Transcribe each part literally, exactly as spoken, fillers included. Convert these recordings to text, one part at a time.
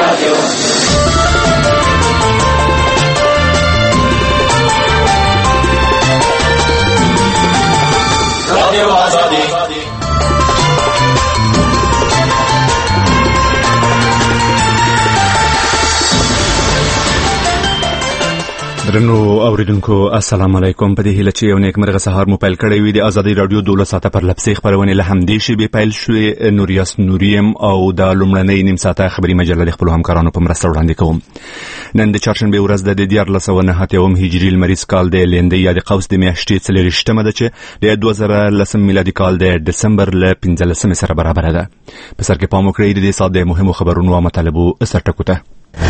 رادیو آزادی. درنو اوریدونکو السلام علیکم. په دې هیله چې یو نیکمرغه سهار مو پیل کړی وي. د ازادي رادیو دولس ساعته پر لپسې خبرونه له همدې شیبې پیل شوې. نوریاس نوریم او د لومړنۍ نیم ساعته خبري مجله د خپلو همکارانو په مرسته وړاندې کوم. نن د چهارشنبې ورځ د دیارلس سوه نهه اتیا هجري لمریز کال د لیندۍ یا د قوس د میاشتې څلېرویشتمه ده چې د دوه زره لسم میلادي کال د ډسمبر له پنځلسمې سره برابره ده. په سر کې پام وکړئ د دې ساعت د مهمو خبرونو او مطالبو سرټکو ته.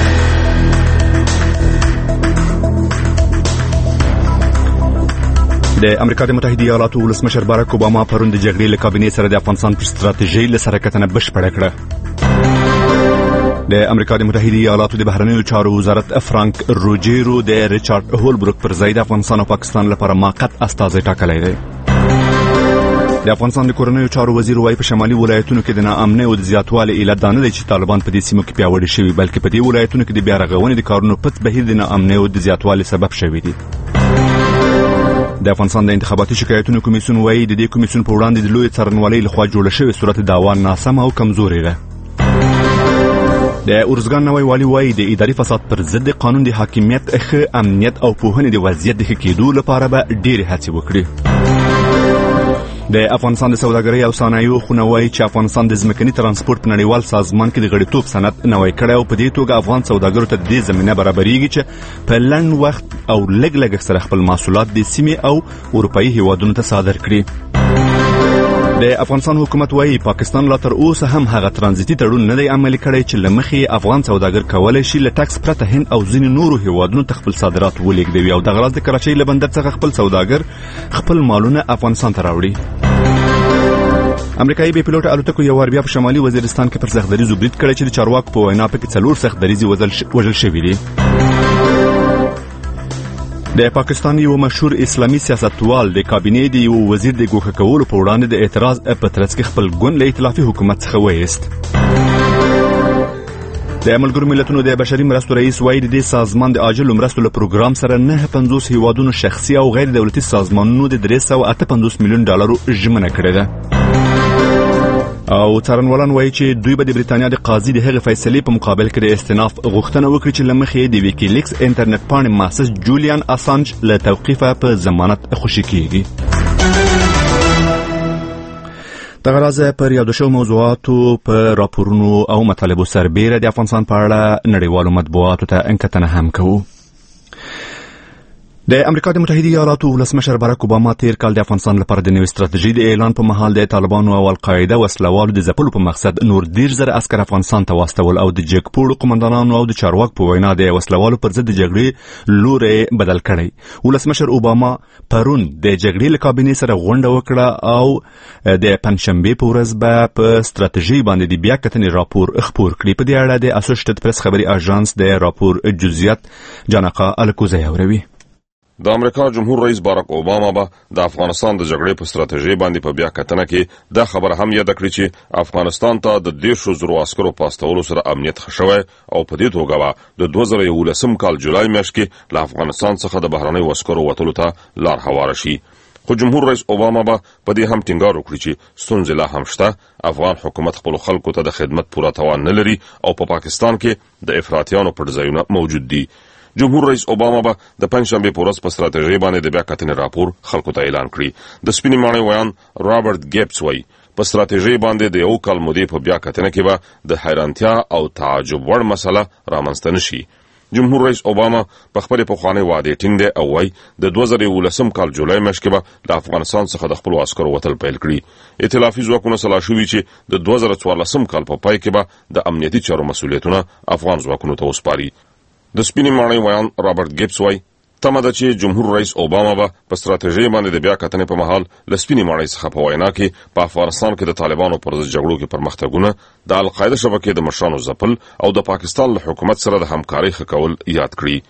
د امریکا د متحده ایالاتو ولسمشر باراک اوباما پرون د جګړې له کابینې سره د افغانستان پر ستراتیژۍ له سره کتنه بشپړه کړه. د امریکا د متحده ایالاتو د بهرنیو چارو وزارت فرانک روجیرو د ریچارډ هولبروک پر ځای د افغانستان او پاکستان لپاره موقت استازی ټاکلی دی. د افغانستان د کورنیو چارو وزیر وايي په شمالي ولایتونو کې د ناامنۍ او د زیاتوالي علت دا نه دی چې طالبان په دې سیمو کې پیاوړي شوي، بلکې په دې ولایتونو کې د بیا رغونې د کارونو پټ بهیر د ناامنۍ او د زیاتوالي سبب شوي دي. د افغانستان د انتخاباتي شکایتونو کمیسیون وايي د دې کمیسیون په وړاندې د لوی څارنوالۍ لخوا جوړه شوې صورت دعوا ناسمه او کمزورې ده. د اورزګان نوی والي وايي د اداري فساد پر ضد قانون د حاکمیت، ښه امنیت او پوهنې د وضعیت د ښه کېدو لپاره به ډېرې هڅې وکړي. د افغانستان د سوداګرۍ او صنایعو خونه وايي چې افغانستان د ځمکني ترانسپورت په نړیوال سازمان کې د غړیتوب سند نوی کړی او په دې توګه افغان سوداګرو ته د دې زمینه برابرېږي چې په لنډ وخت او لږ لګښت سره خپل محصولات د سیمې او اروپایي هیوادونو ته صادر کړي. د افغانستان حکومت وايي پاکستان لا تر اوسه هم هغه ترانزیتي تړون نه دی عملي کړی چې له مخې افغان سوداګر کولی شي له ټکس پرته هند او ځینې نورو هیوادونو ته خپل صادرات ولېږدوي او دغه راز د کراچۍ له بندر څخه خپل سوداګر خپل مالونه افغانستان ته راوړي. امریکایي بې پیلوټه الوتکو یو وار بیا په شمالي وزیرستان کې پر سختدریزو برید کړی چې د چارواکو په وینا پکې څلور سختدریزې وژل شوي دي. د پاکستان یو مشهور اسلامي سیاستوال د کابینې د یو وزیر د ګوښه کولو په وړاندې د اعتراض په ترڅ کې خپل ګوند له ائتلافي حکومت څخه وایست. د ملګرو ملتونو د بشري مرستو رئیس وايي د دې سازمان د عاجلو مرستو له پروګرام سره نه پنځوس هیوادونو شخصي او غیر دولتي سازمانونو د درې سوه اته پنځوس میلیون ډالرو ژمنه کړې ده. او څارنوالان وايي چې دوی به د بریتانیا د قاضي د هغې فیصلې په مقابل کې د استئناف غوښتنه وکړي چې له مخې د ویکیلیکس انټرنیټ پاڼې محسس جولیان اسانج له توقیفه په ضمانت خوشي کیږي. دغه راز پر یادو شوو موضوعاتو په راپورونو او مطالبو سربیره د افغانستان په اړه نړیوالو مطبوعاتو ته انکتنه هم کوو. د امریکا د متحده ایالاتو ولسمشر باراک اوباما تیر کال د افغانستان لپاره د نوې ستراتیژۍ د اعلان په مهال د طالبانو او القاعده وسلوالو د ځپلو په مقصد نور ډېر زره عسکر افغانستان ته واستول او د جګپوړو قمندانانو او د چارواکو په وینا د وسلوالو پر ضد د جګړې لوری بدل کړی. ولسمشر اوباما پرون د جګړې له کابینې سره غونډه وکړه او د پنجشنبې په ورځ به په ستراتیژۍ باندې د بیا کتنې راپور خپور کړي. په دې اړه د اسوسییټډ پریس خبري اژانس د راپور جزئیات جانقا الکوزی اوروي. د امریکا جمهور رئیس باراک اوباما به د افغانستان د جګړې په ستراتیژۍ باندې په بیا کتنه کې دا خبر هم یاد کړی چې افغانستان ته د دیرشو زرو عسکرو په استولو سره امنیت ښه شوی او په دې توګه به د دوه زره یولسم کال جولای میاشت کې له افغانستان څخه د بهرنیو عسکرو وتلو ته لار هواره شي. خو جمهور رئیس اوباما به په دې هم ټینګار وکړي چې ستونزې لا هم شته. افغان حکومت خپلو خلکو ته د خدمت پوره توان نه لري او په پاکستان کې د افراطیانو پټ-ځایونه موجود دي. جمهور رئیس اوباما به د پنجشنبې په ورځ په ستراتیژۍ باندې د بیا کتنې راپور خلکو ته اعلان کړي. د سپینې ماڼۍ ویان رابرټ ګیبس وايي په ستراتیژۍ باندې د یو کال مودې په بیا کتنه کې به د حیرانتیا او تعجب وړ مسله رامنځته نشي. جمهور رئیس اوباما په خپل پخوانی وعده ټینګ دی او وايي د دوه زره یولسم کال جولای میاشت کې به د افغانستان څخه د خپل عسکرو وتل پیل کړي. ائتلافي ځواکونه سلا شوي چې د دوه زره څوارلسم کال په پای کې به د امنیتي چارو مسؤلیتونه افغان ځواکونو ته وسپاري. د سپینې ماڼۍ ویان رابرټ ګیبس وايي تمه ده چې جمهور رئیس اوباما به په ستراتیژۍ باندې د بیا کتنې په مهال له سپینې ماڼۍ څخه په وینا کې په افغانستان کې د طالبانو پر ضد جګړو کې پرمختګونه، د القاعده شبکې د مشرانو ځپل او د پاکستان له حکومت سره د همکارۍ ښه کول یاد کړي.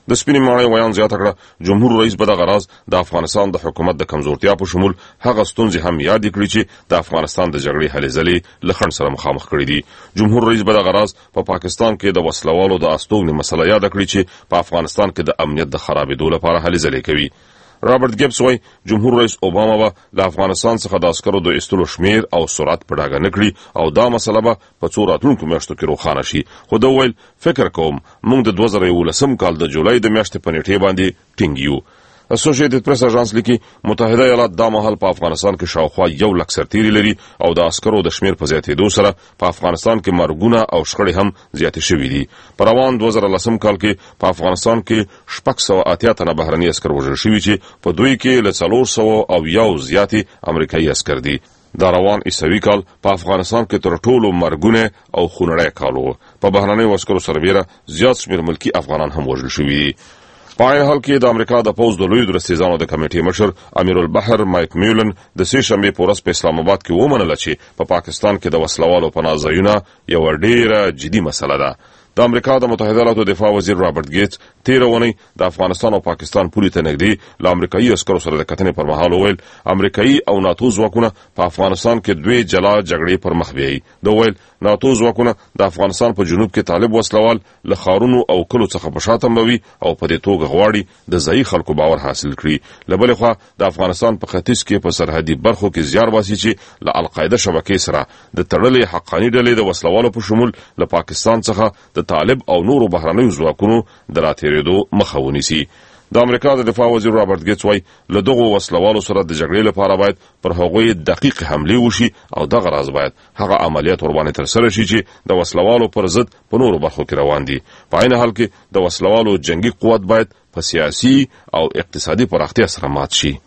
د سپینې ماڼۍ ویان زیاته کړه جمهور رئیس به دغه راز د افغانستان د حکومت د کمزورتیا په شمول هغه ستونزې هم یاد کړي چې د افغانستان د جګړې هلې ځلې له خنډ سره مخامخ کړي دي. جمهور رئیس به دغه راز په پا پاکستان کې د وسلوالو د استوګنې مسله یاد کړي چې په افغانستان کې د امنیت د خرابېدو لپاره هلې ځلې کوي. رابرټ ګیبس وايي جمهور رئیس اوباما به له افغانستان څخه د عسکرو د ایستلو شمیر او سرعت په ډاګه نه کړي او دا مسله به په څو راتلونکو میاشتو کې روښانه شي. خو ده وویل فکر کوم موږ د دوه زره یولسم کال د جولای د میاشتې په نیټې باندې ټینګ یو. اسوسییټډ پریس اژانس لیکي متحده ایالات دا مهال په افغانستان کې شاوخوا یو لک سرتیري لري او د عسکرو د شمیر په زیاتېدو سره په افغانستان کې مرګونه او شخړې هم زیاتې شوې دي. په روان دوه زره لسم کال کې په افغانستان کې شپږ سوه اتیا تنه بهرني عسکر وژل شوي چې په دوی کې له څلور سوه او یو زیاتې امریکایي عسکر دي. دا روان عیسوي کال په افغانستان کې تر ټولو مرګونه او خونړی کال و. په بهرنیو عسکرو سربیره زیات شمیر ملکي افغانان هم وژل شوي دي. په عین حال کې د امریکا د پوځ د لویو درستیزانو د کمیټې مشر امیر البحر مایک میولن د سې شنبې په ورځ په اسلام آباد کې ومنله چې په پا پاکستان کې د وسلوالو پناه ځایونه یوه ډېره جدي مسله ده. د امریکا د متحده ایالاتو دفاع وزیر رابرټ ګیټس تیره اونۍ د افغانستان او پاکستان پولې ته نږدې له امریکایي عسکرو سره د کتنې پر مهال وویل امریکایي او ناتو ځواکونه په افغانستان کې دوی جلا جګړې پر مخ بیایي. ده وویل ناتو ځواکونه د افغانستان په جنوب کې طالب وسلوال له ښارونو او کلو څخه په شا تمبوي او په دې توګه غواړي د ځایي خلکو باور حاصل کړي. له بلې خوا د افغانستان په ختیځ کې په سرحدي برخو کې زیار باسي چې له القاعده شبکې سره د تړلې حقاني ډلې د وسلوالو په شمول له پاکستان څخه د طالب او نورو بهرنیو ځواکونو د راتېرېدو مخه ونیسي. د امریکا د دفاع وزیر رابرټ ګیټس وايي له دغو وسلوالو سره د جګړې لپاره باید پر هغوی دقیق حملې وشي او دغه راز باید هغه عملیات ورباندې ترسره شي چې د وسلوالو پر ضد په نورو برخو کې روان دي. په عین حال کې د وسلوالو جنگي قوت باید په سیاسي او اقتصادي پراختیا سره مات شي.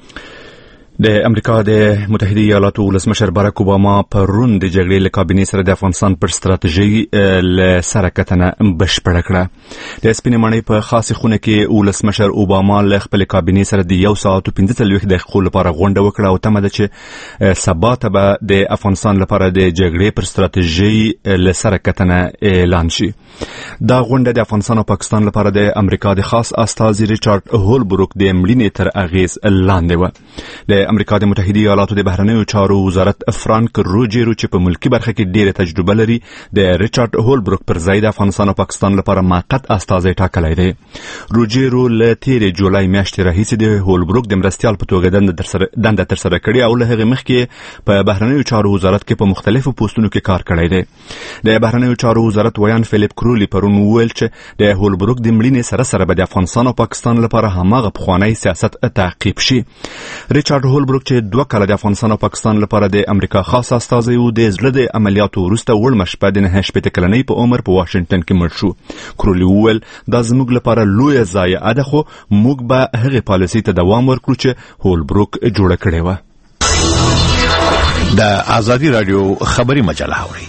د امریکا د متحده ایالاتو ولسمشر باراک اوباما پرون د جګړې له کابینې سره د افغانستان پر ستراتیژي له سره کتنه بشپړه کړه. د سپینې ماڼۍ په خاصه خونه کې ولسمشر اوباما له خپل کابینې سره د یو ساعت او پنځه څلوېښت دقیقو لپاره غونډه وکړه او تمه ده چې سبا ته به د افغانستان لپاره د جګړې پر ستراتیژي له سره کتنه اعلان شي. دا غونډه د افغانستان او پاکستان لپاره د امریکا د خاص استازي ریچارډ هولبروک د مړینې تر اغیز لاندې و. د امریکا د متحده ایالاتو د بهرنیو چارو وزارت فرانک روجیرو چې په ملکی برخه کې ډیره تجربه لري د ریچارډ هولبروک پر ځای د افغانستان او پاکستان لپاره موقت استازی ټاکلی دی. روجیرو له تیرې جولای میاشتې راهیسې د هولبروک د مرستیال په توګه دنده ترسره کړې او له هغې مخکې په بهرنیو چارو وزارت کې په مختلفو پوسټونو کې کار کړی دی. د بهرنیو چارو وزارت ویان فلیپ کرولی پرون وویل چې د هولبروک د مړینې سره سره به د افغانستان او پاکستان لپاره هماغه پخوانی سیاست تعقیب شي. ریچارډ هولبروک چې دوه کاله د افغانستان او پاکستان لپاره د امریکا خاص استازی و د زړه د عملیاتو وروسته وړمه شپه د نهه شپېته کلنۍ په عمر په واشنګټن کې مړ شو. کرولی وویل دا زموږ لپاره لویه ضایعه ده خو موږ به هغې پالیسۍ ته دوام ورکړو چې هولبروک جوړه کړې وه. د ازادي راډیو خبري مجله اورئ.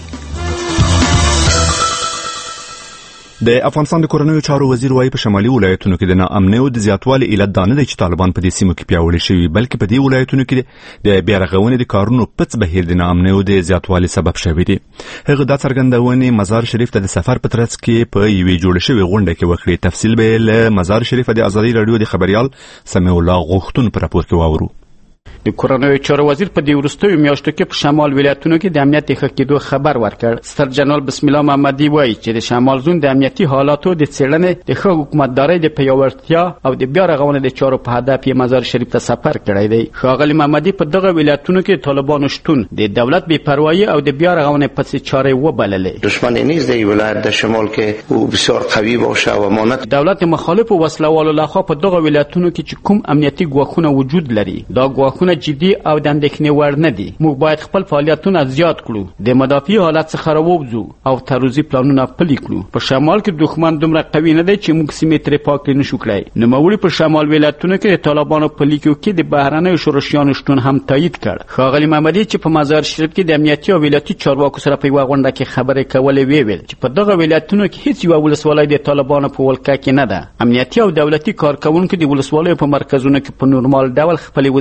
د افغانستان د کورنیو چارو وزیر وايي په شمالي ولایتونو کې د ناامنۍ او د زیاتوالي علت دا نه دی چې طالبان په دې سیمو کې پیاوړي شوي بلکې په دې ولایتونو کې د بیا رغونې د کارونو پڅ بهیر د ناامنۍ او د زیاتوالي سبب شوی دی. هغه دا څرګندونې مزار شریف ته د سفر په ترڅ کې په یوې جوړه شوې غونډه کې وکړې. تفصیل به له مزار شریف د ازادي راډیو د خبريال سمیع الله غوښتون په راپور کې واورو. د کورنیو چارو وزیر په دې وروستیو میاشتو کې په شمال ولایتونو کې د امنیت ښه کېدو خبر ورکړ. ستر جنرال بسم الله محمدي وایي چې د شمال زون د امنیتي حالاتو د څېړنې د ښه حکومتدارۍ د پیاوړتیا او د بیا رغونې د چارو په هدف یې مزار شریف ته سفر کړی دی. ښاغلي محمدي په دغه ولایتونو کې طالبانو شتون د دولت بېپروایي او د بیا رغونې پسې چارې وبللې. دشمنی نیست در ولایت در شمال که او بسیار قوی باشه و امانت دولت مخالف و وسلوالو لخوا په دغه ولایتونو کې چې کوم امنیتي ګواښونه وجود لري دا ګواښونه جدي او د اندېښنې وړ نه دي. موږ باید خپل فعالیتونه زیات کړو، د مدافعي حالت څخه راووځو او تروزی پلانونه پلي کړو. په شمال کې دښمن دومره قوي نه دی چې موږ سیمې ترې پاکې نشو کړی. نوموړي په شمال ولایتونو کې د طالبانو په لیکو کې د بهرنیو شورشیانو شتون هم تایید کړ. ښاغلي محمدي چې په مزار شریف کې د امنیتي او ولایتي چارواکو سره په یوه غونډه کې خبرې کولې ویل چې په دغه ولایتونو کې هیڅ یوه ولسوالۍ د طالبانو په ولکه کې نه ده. امنیتي او دولتي کارکوونکو د ولسوالیو په مرکزونو کې په نورمال ډول خپلې وظیفې ترسره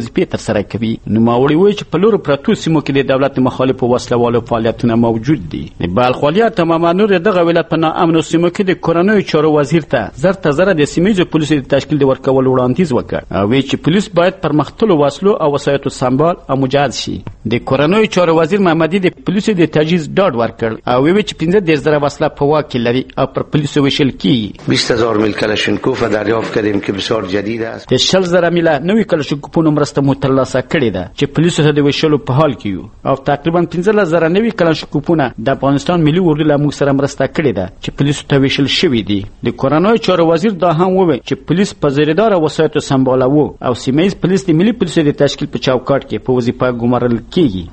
ترسره کوي. نوموړي وایي چې په لورو پرتو سیمو کې د دولت مخالفو وسلوالو فعالیتونه موجود دي. د بلخ ولایت امام نور دغه ولایت په ناامنو سیمو کې د کورنیو چارو وزیر ته زر ته زر د سیمه‌ییزو پولیسو د تشکیل د ورکولو وړاندیز وکړ او وایي چې پولیس باید پرمختللو وسلو او وسایطو سمبال او مجهز شي. د کورنیو چارو وزیر محمدي د پولیسو د تجهیز ډاډ ورکړ او وایي چې پنځه دېرش زره وسله په واک کې لري او پر پولیسو ویشل کیږي. بیست هزار میل کلاشینکوف دریافت کردیم که بسیار جدید است. د شل زره میله نوې کلاشینکوفونو مرسته مو ترلاسه کړې ده چې پولیسو ته د ویشلو په حال کې یو او تقریبا پنځلس زره نوې کلاشینکوفونه د افغانستان ملي اردو له موږ سره مرسته کړې ده چې پولیسو ته ویشل شوي دي. د کورنیو چارو وزیر دا هم وویل چې پولیس په زیردار وسایطو سمبالوو او سیمه‌ییز پولیس د ملي پولیسو د تشکیل په چوکاټ کې په وظیفه ګمارل کیږي.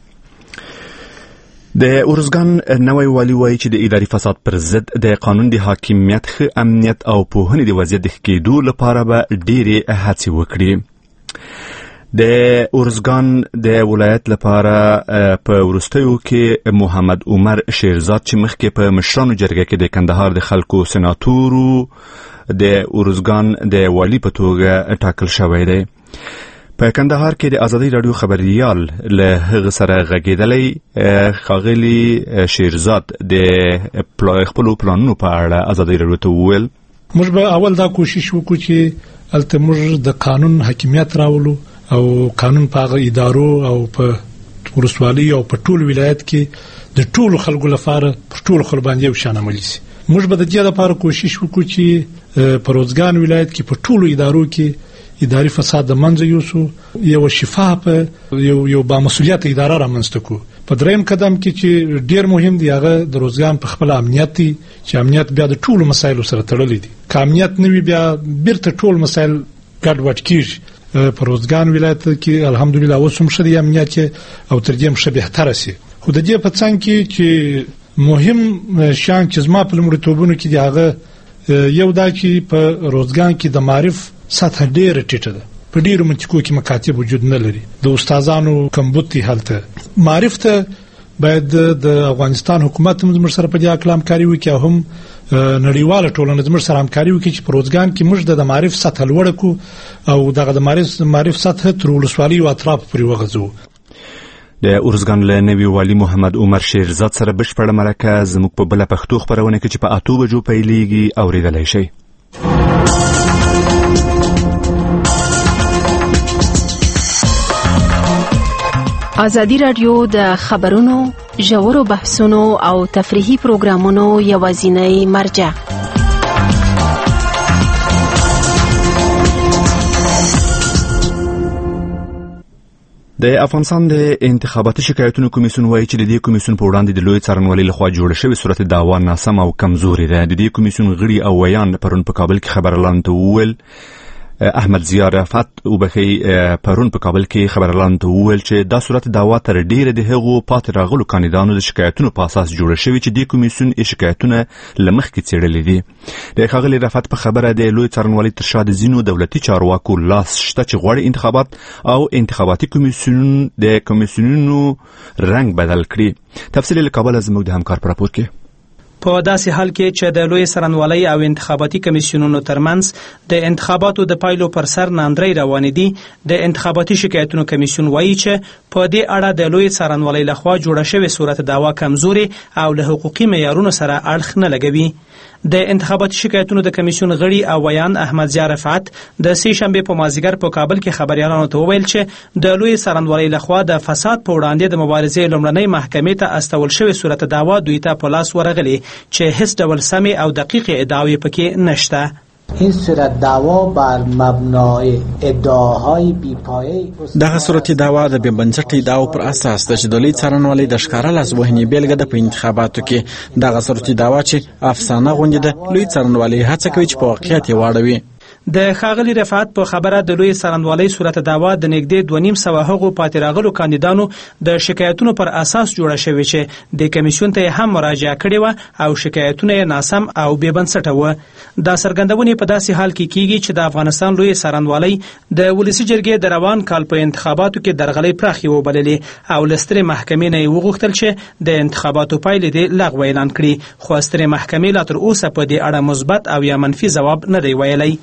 د ارزګان نوی والی وایي چې د اداري فساد پر ضد د قانون د حاکمیت، ښه امنیت او پوهنې د وضعیت د ښه کېدو لپاره به ډېرې هڅې وکړي. د ارزګان د ولایت لپاره په وروستیو کې محمد عمر شیرزاد چې مخکې په مشرانو جرګه کې د کندهار د خلکو سناتورو د ارزګان د والی په توګه ټاکل شوی دی. په کندهار کې د ازادي رادیو خبريال له هغه سره غږیدلی ښاغلي شیرزاد د خپلو پلانونو په اړه ازادي رادیو ته وویل موږ به اول دا کوشش وکړو چې الته موږ د قانون حاکمیت راولو او قانون په هغه ادارو او په ورسوالي او په ټول ولایت کې د ټول خلکو لپاره پر ټول خلک باندې یو شان عملي شي. موږ به د دې لپاره کوشش وکړو چې په روزګان ولایت کې په ټول ادارو کې اداري فساد د منځه یوسو، یو شفاف یو یو با مسؤلیت اداره را منځته کو. په دریم قدم کې چې ډیر مهم دی هغه د روزګان په خپل امنیت دی چې امنیت بیا د ټولو مسایلو سره تړلی دی. که امنیت نه وي بیا بیرته ټول مسایل ګډوډ کیږي. په روزګان ولایت کې الحمدلله اوس هم ښه دی امنیت او تر دې هم ښه بهتره سي. خو د دې په څنګ کې چې مهم شان چې زما په لومړیتوبونو کې دی هغه یو دا چې په روزګان کې د معرف سطح ډیره ټیټه ده. په ډیرو منطقو کې مکاتب وجود نه لري. د استادانو کمبود دی حالته. معرف ته باید د افغانستان حکومت هم زموږ سره په دې اړه همکاري وکړي، هم نړیواله ټولنه زموږ سره همکاري وکړي چې په روزګان کې موږ د معرف سطح لوړه کړو او دغه د معرف معرف سطح تر ولسوالۍ او اطراف پورې وغځو. د ارزګان له نوي والي محمد عمر شیرزاد سره بشپړه مرکه زموږ په بله پښتو خپرونه کې چې په اتو بجو پیلیږي اورېدلی شئ. ازادي رادیو د خبرونو، ژورو بحثونو او تفریحي پروګرامونو یوازینی مرجع. د افغانستان د انتخاباتي شکایتونو کمیسیون وایي چې د دې کمیسیون په وړاندې د لوی څارنوالۍ لخوا جوړه شوې صورت دعوا ناسم او کمزوري ده. د دې کمیسیون غړي او ویان پرون په کابل کې خبرلاندو ته وویل احمد ضیاء رفعت وبخي پرون په کابل کې خبرلاندو ته وویل چې دا صورت دعوا تر ډیره د هغو پاتې راغلو کاندیدانو د شکایتونو په اساس جوړه شوې چې د کمیسیون یې شکایتونه له مخکې څېړلي دي. د ښاغلي رفعت په خبره د لوی څارنوالۍ تر شا د ځینو دولتي چارواکو لاس شته چې غواړي انتخابات او انتخاباتي کمیسیون د کمیسیونونو رنګ بدل کړي. تفصیل له کابل زموږ د همکار په راپور کې. په داسې حال کې چې د لوی څارنوالۍ او انتخاباتي کمیسیونونو ترمنځ د انتخاباتو د پایلو پر سر ناندرۍ روانې دي، د انتخاباتي شکایتونو کمیسیون وایي چې په دې اړه د لوی څارنوالۍ لخوا جوړه شوې صورت دعوا کمزوري او له حقوقي معیارونو سره اړخ نه لګوي. د انتخاباتي شکایتونو د کمیسیون غړي او ویان احمد ضیاء رفعت د سې شنبې په مازیګر په کابل کې خبريالانو ته وویل چې د لوی څارنوالۍ لخوا د فساد په وړاندې د مبارزې لومړنۍ محکمې ته استول شوې صورت دعوا دوی ته په لاس ورغلي چې هیڅ ډول سمې او دقیقې ادعاوې پکې نشته. این صورت دعوا بر مبنای ادعاهای بی‌پایه دغه صورت دعوا د بې بنسټه ادعاو پر اساس د لوی څارنوالۍ د ښکاره لاسوهنې بیلګه ده. په انتخاباتو کې دغه صورت دعوا چې افسانه غوندې ده، لوی څارنوالۍ هڅه کوي چې په واقعیت یې واړوي. د ښاغلي رفعت په خبره د لوی څارنوالۍ صورت دعوا د نږدې دوه نیم سوه هغو پاتې راغلو کاندیدانو د شکایتونو پر اساس جوړه شوې چې د کمیسیون ته هم مراجعه کړې وه او شکایتونه یې ناسم او بې بنسټه وه. دا څرګندونې په داسې حال کې کیږي چې د افغانستان لوی څارنوالۍ د ولسي جرګې د روان کال په انتخاباتو کې درغلۍ پراخې وبللې او له سترې محکمې نه یې وغوښتل چې د انتخاباتو پایلې دې لغوه اعلان کړي، خو سترې محکمې لا تر اوسه په دې اړه مثبت او یا منفي ځواب نه دی ویلی.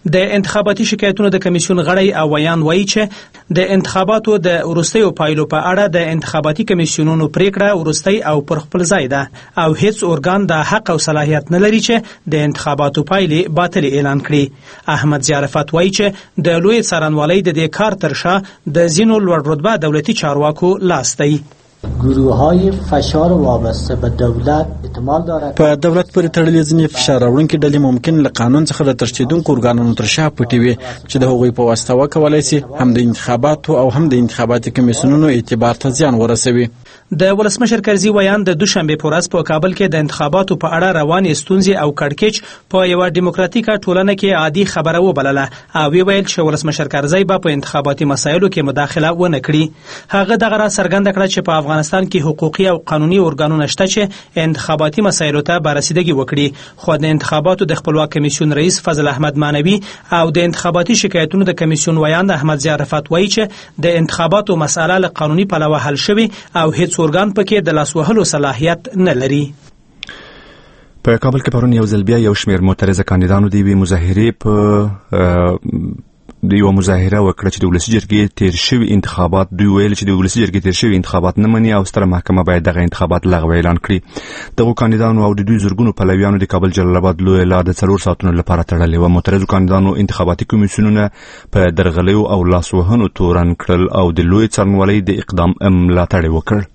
د انتخاباتي شکایتونو د کمیسیون غړی او ویان وایي چې د انتخاباتو د وروستیو پایلو په اړه د انتخاباتي کمیسیونونو پریکړه وروستۍ او پر خپل ځای ده او هیڅ ارګان د حق او صلاحیت نه لري چې د انتخاباتو پایلې باطل اعلان کړي. احمد ضیاء وایي چې د لوی څارنوالۍ د دې کار تر شا د ځینو لوړ رتبه دولتي چارواکو لاس دی. گروه‌های فشار وابسته به دولت احتمال دارد په دولت پورې تړلې ځینې فشار راوړونکي ډلې ممکن له قانون څخه د ترشیدونکو ارګانونو تر شا پټې وي چې د هغوی په واسطه وکولای شي هم د انتخاباتو او هم د انتخاباتي کمیسیونونو اعتبار ته زیان ورسوي. د ولسمشر کرزي ویان د دوشنبه په ورځ په کابل کې د انتخاباتو په اړه روانې ستونزې او کړکېچ په یو ډیموکراتیکه ټولنه کې عادي خبره وبلله او ویل چې ولسمشر کرزي به په انتخاباتي مسایلو کې مداخله ونه کړي. هغه دغه را څرګنده کړه چې په افغانستان کې حقوقي او قانوني ارګانونه شته چې انتخاباتي مسایلو ته بررسیدګي وکړي. خو د انتخاباتو د خپلواک کمیسیون رئیس فضل احمد مانوي او د انتخاباتي شکایتونو د کمیسیون ویان احمد ضیاء وایي چې د انتخاباتو مسأله له قانوني پلوه حل شوی او هیڅ ارګان پکې د لاس وهلو صلاحیت نه لري. په کابل کې پرون یو ځل بیا یو شمېر معترضه کاندیدانو د یوې مظاهرې په د یو مظاهره وکړه چې د ولسي جرګې تیر شوي انتخابات دوی ویل چې د ولسي جرګې تیر شوي انتخابات نه مني او ستره محکمه باید دغه انتخابات لغوه اعلان کړي. دغو کاندیدانو او د دوی زرګونو پلویانو د کابل جلال آباد لویه لار د څلور ساعتونو لپاره تړلې وه. معترضو کاندیدانو انتخاباتي کمیسیونونه په درغلیو او لاسوهنو تورن کړل او د لوی څارنوالۍ د اقدام ملاتړ یې وکړ.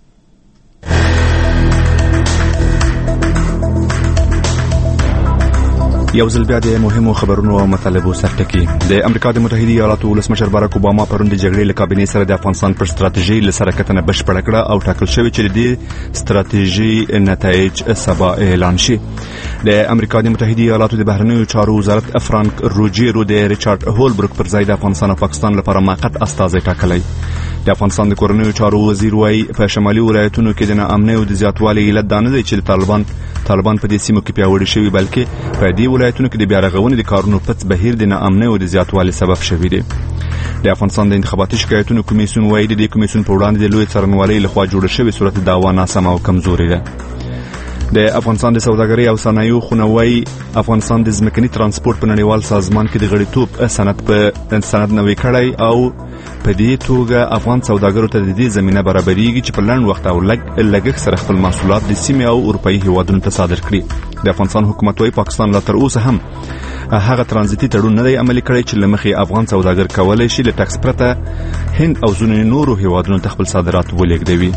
یو ځل بیا د مهمو خبرونو او مطالبو سرټکی. د امریکا د متحده ایالاتو ولسمشر باراک اوباما پرون د جګړې له کابینې سره د افغانستان پر ستراتیژي له سره کتنه بشپړه کړه او ټاکل شوی چې د ستراتیژي نتایج سبا اعلان شي. د امریکا د متحده ایالاتو د بهرنیو چارو وزارت فرانک روجیرو د ریچارډ هولبروک پر ځای د افغانستان او پاکستان لپاره موقت استازی ټاکلی. د افغانستان د کورنیو چارو وزیر وايي په شمالي ولایتونو کې د ناامنۍ او د زیاتوالي علت دا نه دی چې د طالبان طالبان په دې سیمو کې پیاوړي شوي بلکې په دې ولایتونو کې د بیا رغونې د کارونو پڅ بهیر د ناامنۍ او د زیاتوالي سبب شوی دی. د افغانستان د انتخاباتي شکایتونو کمیسیون وايي د دې کمیسیون په وړاندې د لوی څارنوالۍ لخوا جوړه شوې صورت دعوا ناسمه او کمزوري ده. د افغانستان د سوداګرۍ او صنایعو خونه وايي افغانستان د ځمکني ترانسپورت په نړیوال سازمان کې د غړیتوب سند په سند نوي کړی او په دې توګه افغان سوداګرو ته د دې زمينه برابرېږي چې په لنډ وخت او لږ لګښت سره خپل محصولات د سیمې او اروپאי هیوادونو ته صادر کړي. د افغانستان حکومت وايي پاکستان لا تر اوسه هم هغه ترانزیتي تړون نه دی عملي کړی چې لمخې افغان سوداګر کولای شي له ټکس پرته هند او ځینو نورو هیوادونو ته خپل صادرات ولېږدوي.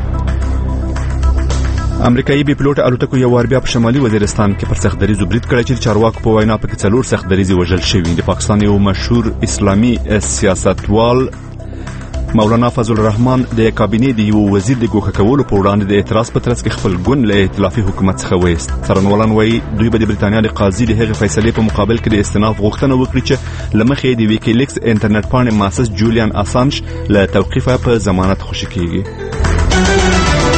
امریکایي بي پلوټ الوتکو یو وار بیا په شمالي وزیرستان کې پر سختدریزو برید کړی چې چارواکو په وینا پکې څلور سختدریزي وژل شوي. د پاکستان یو مشهور اسلامي سیاستوال مولانا فضل الرحمن د کابینې د یو وزیر د ګوښه کولو په وړاندې د اعتراض په ترڅ کې خپل ګوند له ائتلافي حکومت څخه وایست. څارنوالان وایي دوی به د برېټانیا د قاضي د هغې فیصلې په مقابل کې د استئناف غوښتنه وکړي چې له مخې د ویکیلیکس انټرنیټ پاڼې مؤسس جولیان اسانج له توقیفه په ضمانت خوشي کیږي.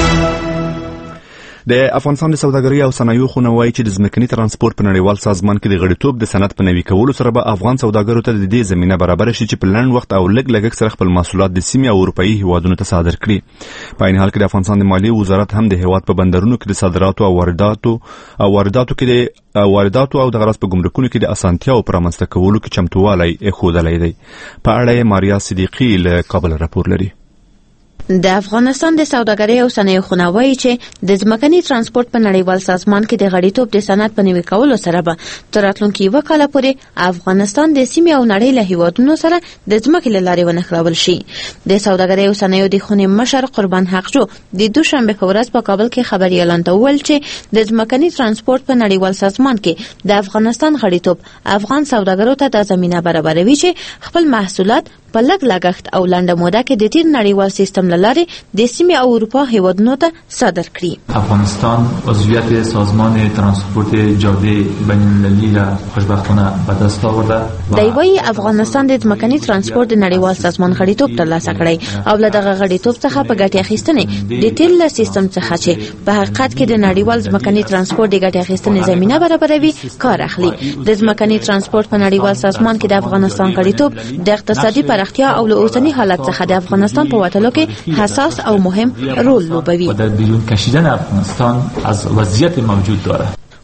د افغانستان د سوداګرۍ او صنایعو خونه وايي چې د ځمکني ترانسپورت په نړیوال سازمان کې د غړیتوب د سند په نوي کولو سره به افغان سوداګرو ته د دې زمينه برابر شي چې په لنډ وخت او لږ لګښت سره خپل محصولات د سیمې او اروپאי هیوادونو ته صادر کړي. په عین حال کې د افغانستان د مالیې وزارت هم د هیواد په بندرونو کې د صادراتو او وارداتو او وارداتو کې د وارداتو او د غرض په ګمرکونو کې د اسانتیاو پرمختګ کولو کې چمتووالی ښودلی دی. په اړه یې ماریا صدیقی له کابل راپور لري. د افغانستان د سوداګرۍ او صنایعو خونه وايي چې د ځمکني ترانسپورت په نړیوال سازمان کې د غړیتوب د سند په نوي کولو سره به تر راتلونکي یوه کاله پورې افغانستان د سیمې او نړۍ له هیوادونو سره د ځمکې له لارې ونښلول شي. د سوداګرۍ او صنایعو د خونې مشر قربان حقجو د دوشنبه په ورځ په کابل کې خبري اعلان ته وویل چې د ځمکني ترانسپورت په نړیوال سازمان کې د افغانستان غړیتوب افغان سوداګرو ته د زمينه برابروي چې خپل محصولات په لږ لګښت او لنډه موده کې د تیر نړیوال سیستم له لارې د سیمې او اروپا هیوادونو ته صادر کړي. افغانستان عضویت سازمان ترانسپورت جاده بین‌المللی را خوشبختانه به دست آورده. دی وايي افغانستان د ځمکني ترانسپورت د نړیوال سازمان غړیتوب ترلاسه کړی او له دغه غړیتوب څخه په ګټې اخیستنې د تیر له سیستم څخه چې په حقیقت کې د نړیوال ځمکني ترانسپورت د ګټې اخیستنې زمينه برابروي کار اخلي. د ځمکني ترانسپورت په نړیوال سازمان کې د افغانستان غړیتوب د اقتصادي پراختیا او له اوسني حالت څخه د افغانستان په وټلو کې حساس او مهم رول لوبوي. در بیرون کشیدن افغانستان از وضعیت موجود داره.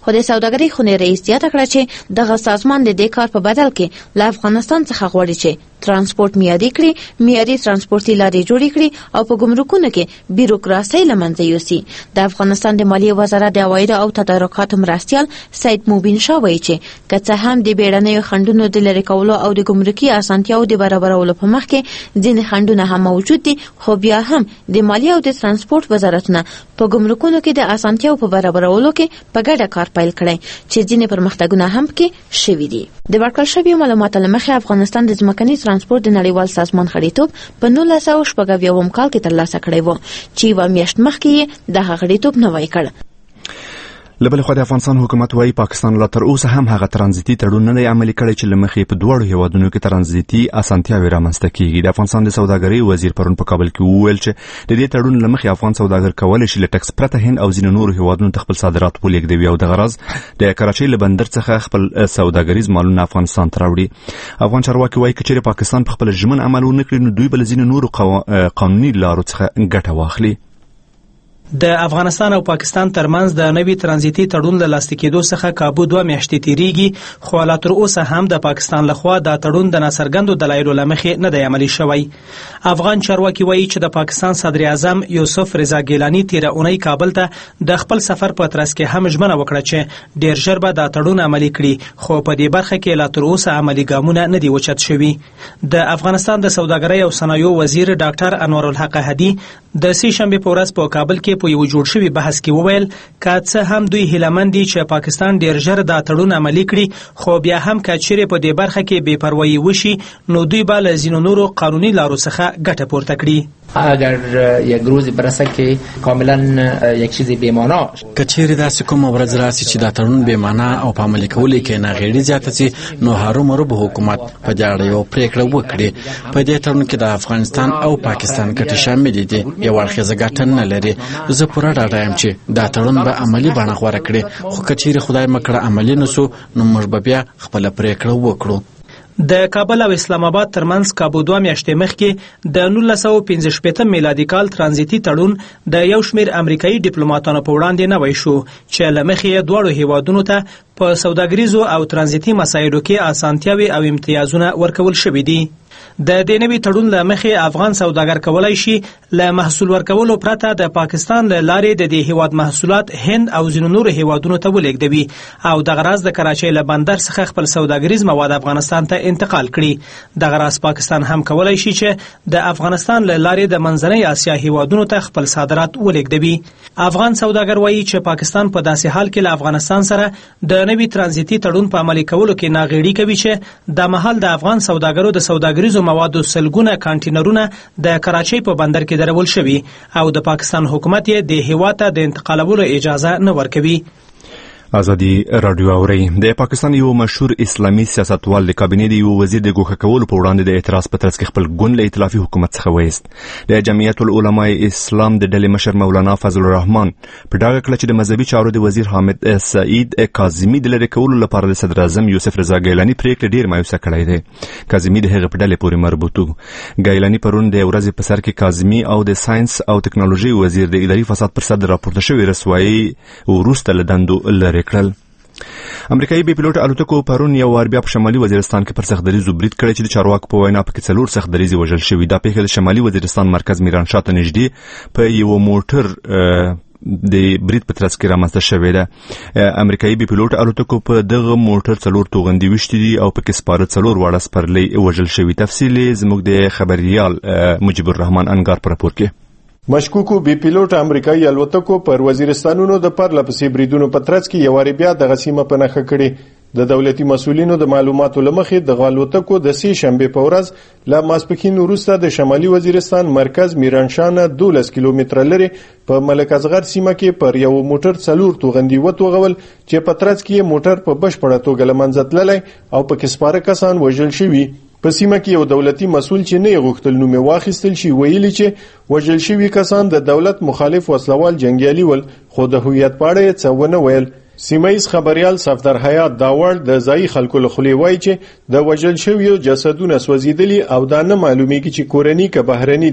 خو د سوداګرۍ خونې رئیس زیاته کړه چې دغه سازمان د دې کار په بدل کې له افغانستان څخه غواړي چې ترانسپورت معیاري کړي، معیاري ترانسپورتي لارې جوړې کړي او په ګمرکونو کې بیروکراسي له منځه یوسي. د افغانستان د مالیې وزارت د عوایدو او تدارکاتو مرستیال سید موبین شاه وایي چې که څه هم د بیړنیو خنډونو د لرې کولو او د ګمرکي اسانتیاو د برابرولو په مخ کې ځینې خنډونه هم موجود دي، خو بیا هم د مالیې او د ترانسپورت وزارتونه په ګمرکونو کې د اسانتیاو په برابرولو کې په ګډه کار پیل کړی چې ځینې پرمختګونه هم کې شوي دي. د ورکړل شویو معلوماتو له مخې افغانستان د ځمکني ترانسپورت د نړیوال سازمان غړیتوب په نولس سوه شپږ اویاوم کال کې ترلاسه کړی و چې یوه میاشت مخکې یې دغه غړیتوب نوی کړ. له بلې خوا د افغانستان حکومت وايي پاکستان لا تر اوسه هم هغه ترانزیتي تړون نه دی عملي کړی چې له مخې په دواړو هیوادونو کې ترانزیتي اسانتیاوې رامنځته کیږي. د افغانستان د سوداګرۍ وزیر پرون په کابل کې وویل چې د دې تړون له مخې افغان سوداګر کولی شي له ټکس پرته هند او ځینو نورو هیوادونو ته خپل صادرات ولېږدوي او دغه راز د کراچۍ له بندر څخه خپل سوداګریز مالونه افغانستان ته راوړي. افغان چارواکي وايي که چیرې پاکستان په خپل ژمن عمل ونه کړي نو دوی به له ځینو نورو قانوني لارو څخه ګټه واخلي. د افغانستان او پاکستان ترمنځ د نوي ترانزیتي تړون له لاسلیک کېدو څخه کابو دوه میاشتې تیریږي، خو لا تر اوسه هم د پاکستان لخوا د تړون د ناڅرګندو دلایلو له مخې نه دی عملي شوی. افغان چارواکي وایي چې د پاکستان صدر اعظم یوسف رضا ګیلاني تیره اونۍ کابل ته د خپل سفر په ترڅ کې هم ژمنه وکړه چې ډیر ژر به دا تړون عملي کړي، خو په دې برخه کې لا تر اوسه عملي ګامونه نه دي اوچت شوي. د افغانستان د سوداګرۍ او صنایعو وزیر ډاکټر انور الحق هدي د سې شنبې په ورځ په کابل کې په یو جوړ شوي بحث کې وویل که څه هم دوی هیلهمند دي چې پاکستان ډیر ژر دا تړون عملي کړي، خو بیا هم که چیرې په دې برخه کې بې پروایي وشي نو دوی به له ځینو نورو قانوني لارو څخه ګټه پورته کړي. اگر یک روزی برسه که کاملا یک چیزی بی‌معنا که چیرې داسې کومه ورځ راسي چې دا تړون بې معنا او په عملي کولو کې ناغېړي زیاته سي نو هرومرو به حکومت په دې اړه یوه پرېکړه وکړي. په دې تړون کې د افغانستان او پاکستان ګټې شاملې دي، یو اړخیزه ګټه نه لري. زه پوره ډاډه یم چې دا تړون به عملي بڼه غوره کړي، خو که چیرې خدای مکړه عملي نه سو نو موږ به بیا خپله پرېکړه وکړو. د کابل او اسلام آباد ترمنځ کابو دوه میاشتې مخکې د نولس سوه پنځه شپېته میلادي کال ترانزیتي تړون د یو شمېر امریکایي ډیپلوماټانو په وړاندې نوی شو چې له مخې یې دواړو هیوادونو ته په سوداګریزو او ترانزیتي مسایلو کې اسانتیاوې او امتیازونه ورکول شوي دي. د دې نوي تړون له مخې افغان سوداګر کولای شي له محصول ورکولو پرته د پاکستان له لارې د دې هیواد محصولات هند او ځینو نورو هیوادونو ته ولېږدوي او دغه راز د کراچۍ له بندر څخه خپل سوداګریز مواد افغانستان ته انتقال کړي. دغه راز پاکستان هم کولای شي چې د افغانستان له لارې د منځنۍ اسیا هیوادونو ته خپل صادرات ولېږدوي. افغان سوداګر وایي چې پاکستان په داسې حال کې له افغانستان سره د نوي ترانزیتي تړون په عملي کولو کې ناغېړي کوي چې د مهال د افغان سوداګرو د سوداګریزو موادو سلګونه کانټینرونه د کراچۍ په بندر کې درول شوي او د پاکستان حکومت یې د هیواد ته د انتقالولو اجازه نه ورکوي. ازادي رادیو اوري. د پاکستان یو مشهور اسلامي سیاستوال د کابینې د یو وزیر د ګوښه کولو په وړاندې د اعتراض په ترڅ کې خپل ګوند له ائتلافي حکومت څخه وایست. د جمعیت العلماء اسلام د ډلې مشر مولانا فضل الرحمن په ډاګه کړه چې د مذهبي چارو د وزیر حامد سعید کاظمي د لرې کولو لپاره د صدر اعظم یوسف رضا ګیلاني پریکړه ډیر مایوسه کړی دی. کاظمي د هغه په ډلې پورې مربوط و. ګیلاني پرون د ورځې په سر کې کاظمي او د ساينس او ټکنالوژي وزیر د اداري فساد پر سر راپورته شوی رسوایی وروسته له دندو لرې کړل. امریکایي بي پیلوټ الوتکو پرون یو وار بیا په شمالي وزیرستان کې پر سختدریزو برید کړی چې د چارواکو په وینا پکې څلور سختدریزې وژل شوي. دا پیښه د شمالي وزیرستان مرکز میرانشاه ته نږدې په یو موټر د برید په ترڅ کې رامنځته شوې ده. امریکایي بي پیلوټ الوتکو په دغه موټر څلور توغندي وشتي دي او پکې سپاره څلور واړه سپرلۍ وژل شوي. تفصیل زموږ د خبريال مجيب الرحمن انګار پر راپور کې. مشکوکو بي پیلوټ امریکایي الوتکو پر وزیرستانونو د پرله پسې بریدونو په ترڅ کې یو وار بیا د غسیمه په نخښه کړي. د دولتي مسؤلینو د معلوماتو لمخې د الوتکو د سې شنبې په ورځ له ماسپښین وروسته د شمالي وزیرستان مرکز میرانشاه نه دولس کیلومتره لرې په ملک اصغر سیمه کې پر یو موټر څلور توغندي وتوغول چې په ترڅ کې موټر په بشپړه توګه له منځه تللی او پکې سپاره کسان وژل شوي. په سیمه کې یو دولتي مسؤل چې نه غوښتل نوم واخیستل شي ویلي چې وژل شوي کسان د دولت مخالف وسلوال جنگیالي ول، خو د هویت په اړه یې څه ونه ویل. سیمایي خبريال صفدر حیات داوړ د ځای خلکو له خولې وایي چې د وژل شویو جسدونه سوځېدلي او دا نه معلومیږي چې کورني که بهرني دي.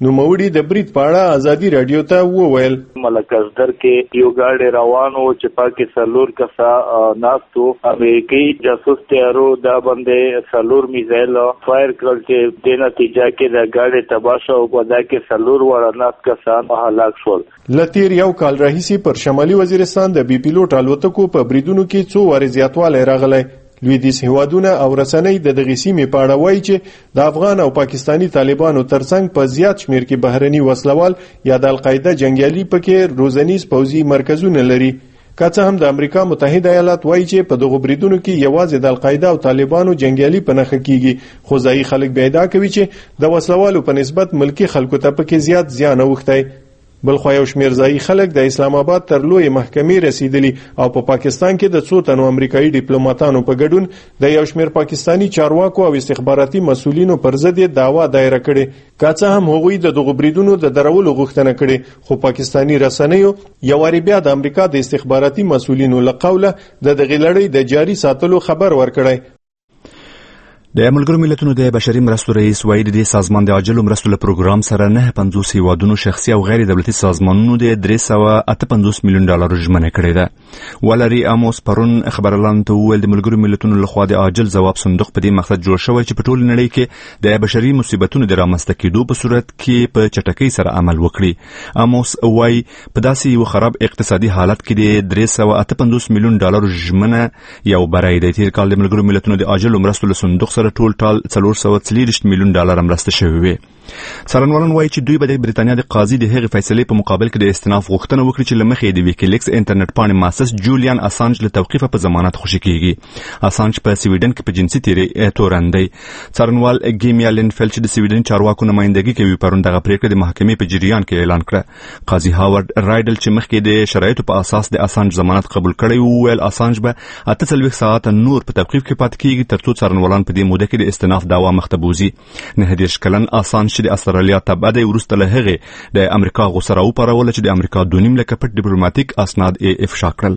نوموړي د برید په اړه ازادي رادیو ته وویل. ملکزدر کې یو ګاډي روانو چې پاکي سلور کسا ناستو امریکایي جاسوس تیارو دا باندې سلور میزایل فایر کړل چې د نتیجه کې د ګاډي تباشه او په دا کې سلور وړ ناس کسان هلاک شول. لتیر یو کال راهیسي پر شمالي وزیرستان د بي پیلوټ الوتکو په بریدونو کې څو وارې زیاتوالی راغلی. لویدیځ هیوادونه او رسنۍ د دغې سیمې په اړه وایي چې د افغان او پاکستاني طالبانو ترڅنګ په زیات شمیر کې بهرني وسلوال یا د القاعده جنگیالي پکې روزنیز پوځي مرکزونه لري. که څه هم د امریکا متحده ایالات وایي چې په دغو بریدونو کې یوازې د القاعده او طالبانو جنگیالي په نښه کیږي، خو ځایي خلک بیا ادعا کوي چې د وسلوالو په نسبت ملکي خلکو ته پکې زیات زیان اوښتی. بلخوا یو شمیر ځایي خلک د اسلام آباد تر لوی محکمې رسیدلی او په پا پاکستان کې د څو تنو امریکایي ډیپلوماټانو په ګډون د یو شمیر پاکستانی چارواکو او استخباراتي مسولینو پر ضد دعوا دایره کړې. که څه هم هغوی د دغو بریدونو د درولو غوښتنه کړې، خو پاکستانی رسنیو یو وارې بیا د امریکا د استخباراتي مسولینو له قوله د دغې لړۍ د جاري ساتلو خبر ورکړی. د ملګرو ملتونو د بشري مرستو رئیس وایي د سازمان د عاجلو مرستو له پروګرام سره نه پنځوس هیوادونو شخصي او غیر دولتي سازمانونو د درې سوه اته پنځوس میلیون ډالر ژمنه کړې ده. ولري اموس پرون خبرلاندو ته وویل د ملګرو ملتونو لخوا د عاجل ځواب صندوق په دې مقصد جوړ شوی چې په ټول نړۍ کې د بشري مصیبتونو د رامنځته کېدو په صورت کې په چټکۍ سره عمل وکړي. اموس وایي په داسې یو خراب اقتصادي حالت کې د درې سوه اته پنځوس میلیون ډالر ژمنه یو بری دی. تیر کال د ملګرو ملتونو د عاجلو مرستو له صندوق سره ټول ټال څلور سوه څلېرویشت میلیون ډالر مرسته شوې وې. څارنوالان وایي چې دوی به د بریتانیا د قاضي د هغې فیصلې په مقابل کې د استئناف غوښتنه وکړي چې له مخې د ویکیلیکس انټرنیټ پاڼې مؤسس جولیان اسانج له توقیفه په ضمانت خوشي کیږي. اسانج په سویډن کې په جنسي تیری تورن دی. څارنوال ګیمیا لینفیلډ چې د سویډن چارواکو نمایندګي کوي پرون دغه پریکړه د محکمې په جریان کې اعلان کړه. قاضي هاورد رایډل چې مخکې د شرایطو په اساس د اسانج ضمانت قبول کړی و ویل اسانج به اته څلوېښت ساعته نور په توقیف کې پاتې کیږي تر څو څارنوالان په دې موده کې د استئناف دعوا مخته بوځي. نه دېرش کلن اسانج چې د استرالیا تبعه دی وروسته له هغې د امریکا غوسه راوپاروله چې د امریکا دوه نیم لکه پټ ډیپلوماټیک اسناد یې افشا کړل.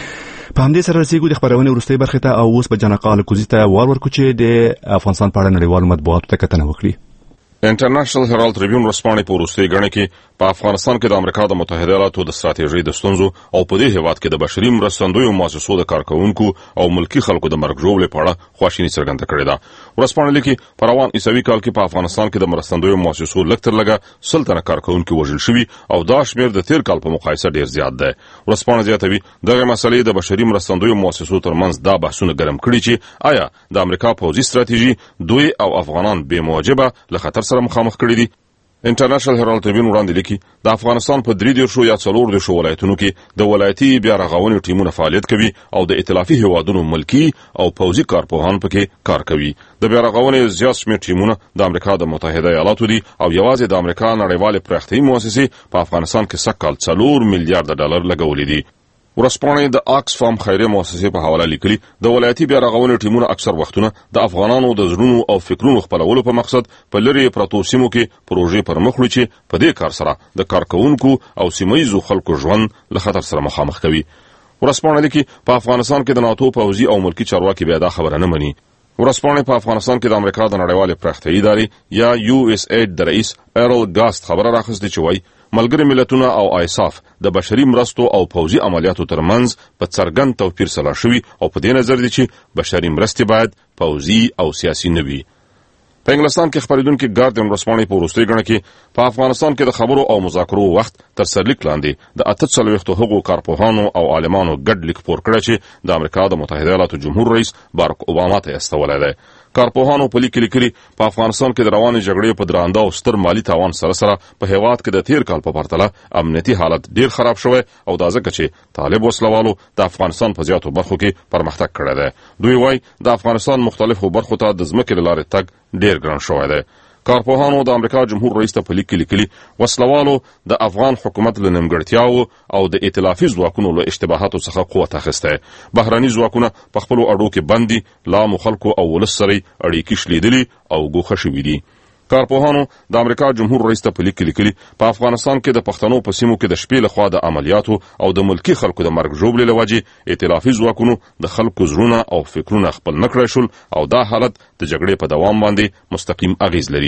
په همدې سره رسیږو د خبرونې وروستۍ برخې ته او اوس به جنقال کوزي ته وار ورکړو چې د افغانستان په اړه نړیوالو مطبوعاتو ته کتنه وکړي. انټرنیشنل هرالد ټریبیون ورځپاڼې په وروستۍ ګڼه کې په افغانستان کې د امریکا د متحده ایالاتو د ستراتیژۍ د ستونزو او په دې هیواد کې د بشري مرستندویو مؤسسو د کارکونکو او ملکی خلکو د مرګ ژوبلې په اړه خواشیني څرګنده کړې ده. ورځپاڼه لیکي په روان عیسوي کال کې په افغانستان کې د مرستندویو مؤسسو لږ تر لږه سل تنه کارکونکي وژل شوي او دا شمېر د تیر کال په مقایسه ډېر زیات دی. ورځپاڼه زیاتوي دغه مسلې د بشري مرستندویو مؤسسو ترمنځ دا بحثونه ګرم کړي چې آیا د امریکا پوځي ستراتیژي دوی او افغانان بې موجبه له خطر سره مخامخ کړي دي. انټرنیشنل هرالد ټریبیون وړاندې لیکي د افغانستان په درې دېرشو یا څلور دېرشو ولایتونو کې د ولایتي بیا رغونې ټیمونه فعالیت کوي او د ائتلافي هیوادونو ملکی او پوځي کارپوهان پکې کار کوي. د بیا رغونې زیات شمېر ټیمونه د امریکا د متحده ایالاتو دي او یوازې د امریکا نړیوالې پراختیایي مؤسسې په افغانستان کې سږ کال څلور میلیارډه ډالر لګولي دي. ورځپاڼې د آکسفام خیریه مؤسسې په حواله لیکلي د ولایتي بیا رغونې ټیمونه اکثر وختونه د افغانانو د زړونو او فکرونو خپلولو په مقصد په لرې پرتو سیمو کې پروژې پر مخ وړي چې په دې کار سره د کارکونکو او سیمهییزو خلکو ژوند له خطر سره مخامخ کوي. ورځپاڼه لیکي په افغانستان کې د ناتو پوځي او ملکی چارواکي بیا دا خبره نه مني. ورځپاڼې په افغانستان کې د امریکا د نړیوالې پراختیایي ادارې یا یو اس ایډ د رئیس ایرل ګاست خبره راخستې چې وایي ملګري ملتونه او آیساف د بشري مرستو او پوځي عملیاتو ترمنځ په څرګند توپیر سره شوي او په دې نظر دي چې بشري مرستې باید پوځي او سیاسي نه وي. په انګلستان کې خبرېدونکي ګارډین ورځپاڼې په وروستۍ ګڼه کې په افغانستان کې د خبرو او مذاکرو وخت تر سرلیک لاندې د اته څلوېښتو هغو کارپوهانو او عالمانو ګډ لیک خپور کړی چې د امریکا د متحده ایالاتو جمهور رئیس بارک اوباما ته استولی دی. کارپوهانو په لیک کې لیکلي په افغانستان کې د روانې جګړې په درانده او ستر مالي تاوان سره سره په هیواد کې د تیر کال په پرتله امنیتي حالت ډیر خراب شوی او دا ځکه چې طالب وسلوالو د افغانستان په زیاتو برخو کې پرمختګ کړی دی. دوی وایي د افغانستان مختلفو برخو ته د ځمکې له لارې تګ ډیر ګران شوی دی. کارپوهانو د امریکا جمهور رئیس ته په لیک کې لیکلي وسلوالو د افغان حکومت له نیمګړتیاوو او د ائتلافي ځواکونو له اشتباهاتو څخه قوت اخیستی. بهرني ځواکونه په خپلو اډو کې بند دي، لا مو خلکو او ولس سره اړیکې شلیدلي او ګوښه شوي دي. کارپوهانو د امریکا جمهور رئیس ته په لیک کې لیکلي په افغانستان کې د پښتنو په سیمو کې د شپې لخوا د عملیاتو او د ملکی خلکو د مرګ ژوبلې له وجې ائتلافي ځواکونو د خلکو زړونه او فکرونه خپل نه کړی شول او دا حالت د جګړې په دوام باندې مستقیم اغیز لري.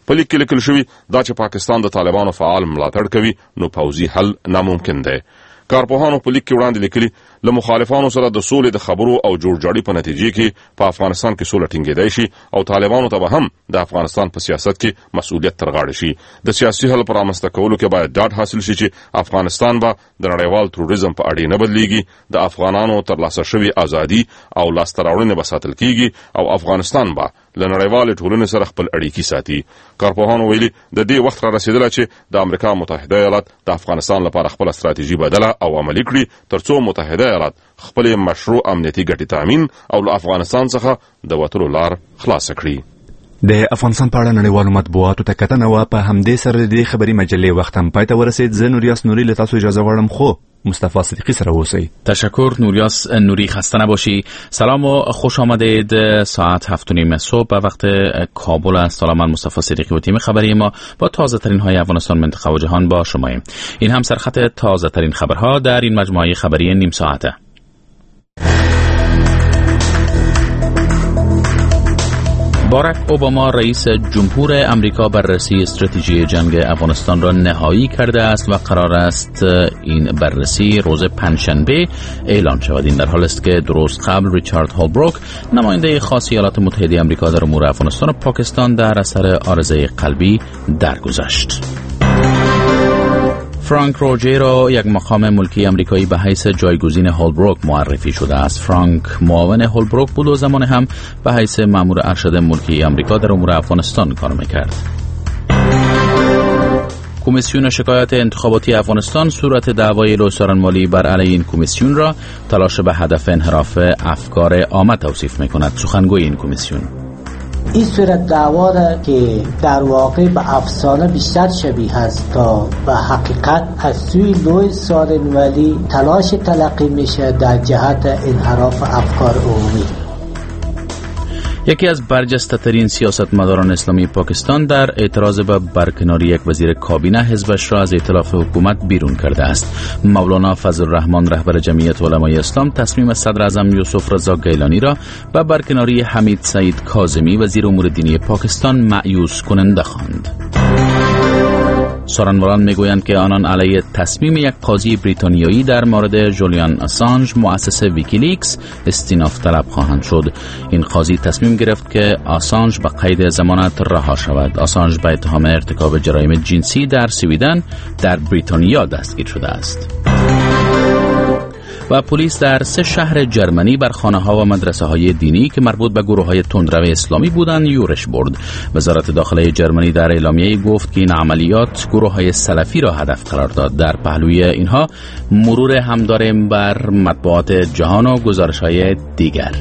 په لیک کې لیکل شوی دا چې پاکستان د طالبانو فعال ملاتړ کوي نو پوځي حل ناممکن دی. کارپوهانو په لیک کې وړاندې لیکلي له مخالفانو سره د سولې د خبرو او جوړجاړي په نتیجې کې په افغانستان کې سوله ټینګېدای شي او طالبانو ته به هم د افغانستان په سیاست کې مسؤلیت تر غاړه شي. د سیاسي حل پر رامنځته کولو کې باید ډاډ حاصل شي چې افغانستان به د نړیوال تروریزم په اړه نه بدلیږي، د افغانانو ترلاسه شوی ازادي او لاسته راوړنې به ساتل کیږي او افغانستان به له نړیوالې ټولنې سره خپل اړیکې ساتي. کارپوهانو ویلي د دې وخت را رسیدلی چې د امریکا متحده ایالات د افغانستان لپاره خپل استراتیژي بدله او عملي کړي ترڅو متحده ایالات خپل مشروع امنیتي ګټې تامین او له افغانستان څخه د وتلو لار خلاصه کړي. د افغانستان په اړه نړیوالو مطبوعاتو ته کتنه و. په همدې سره د خبري مجلې وخت هم پای ته ورسید. زه نوریاس نوری له تاسو اجازه غواړم خو مصطفی صدیقی سره اوسئ. تشکر نوریاس نوری، خسته نباشی. سلام و خوش آمدید. ساعت هفت و نیم صبح به وقت کابل است. سلام، من مصطفی صدیقی و تیم خبری ما با تازه ترین های افغانستان، منطقه و جهان با شماییم. این هم سرخط تازه ترین خبرها در این مجموعه خبری نیم ساعته. باراک اوباما رئیس جمهور امریکا بررسی استراتژی جنگ افغانستان را نهایی کرده است و قرار است این بررسی روز پنجشنبه اعلان شود. این در حالی است که درست قبل ریچارد هولبروک، نماینده خاص ایالات متحده آمریکا در امور افغانستان و پاکستان، در اثر عارضه قلبی درگذشت. فرانک روجرو، یک مقام ملکی آمریکایی، به حیث جایگزین هولبروک معرفی شده است. فرانک معاون هولبروک بود و زمان هم به حیث مأمور ارشد ملکی آمریکا در امور افغانستان کار می‌کرد. کمیسیون شکایات انتخاباتی افغانستان صورت دعوای لوسارن مالی بر علیه این کمیسیون را تلاش به هدف انحراف افکار عامه توصیف می‌کند. سخنگوی این کمیسیون: این صورت دعوا را که در واقع به افسانه بیشتر شبیه است تا به حقیقت از سوی لوی سارن ولی تلاش تلقی میشه در جهت انحراف افکار عمومی. یکی از برجسته ترین سیاستمداران اسلامی پاکستان در اعتراض به برکناری یک وزیر کابینه حزبش را از ائتلاف حکومت بیرون کرده است. مولانا فضل الرحمن، رهبر جمعیت علمای اسلام، تصمیم صدر اعظم یوسف رضا گیلانی را به برکناری حمید سعید کاظمی وزیر امور دینی پاکستان مایوس کننده خواند. سخنوران میگویند که آنان علیه تصمیم یک قاضی بریتانیایی در مورد جولیان آسانژ، مؤسس ویکیلیکس، استیناف طلب خواهند شد. این قاضی تصمیم گرفت که آسانژ به قید ضمانت رها شود. آسانژ به اتهام ارتکاب جرایم جنسی در سویدن در بریتانیا دستگیر شده است. و پلیس در سه شهر جرمنی بر خانه‌ها و مدرسه‌های دینی که مربوط به گروه‌های تندرو اسلامی بودند یورش برد. وزارت داخله جرمنی در اعلامیه‌ای گفت که این عملیات گروه‌های سلفی را هدف قرار داد. در پهلوی اینها مرور هم داریم بر مطبوعات جهان و گزارش‌های دیگر.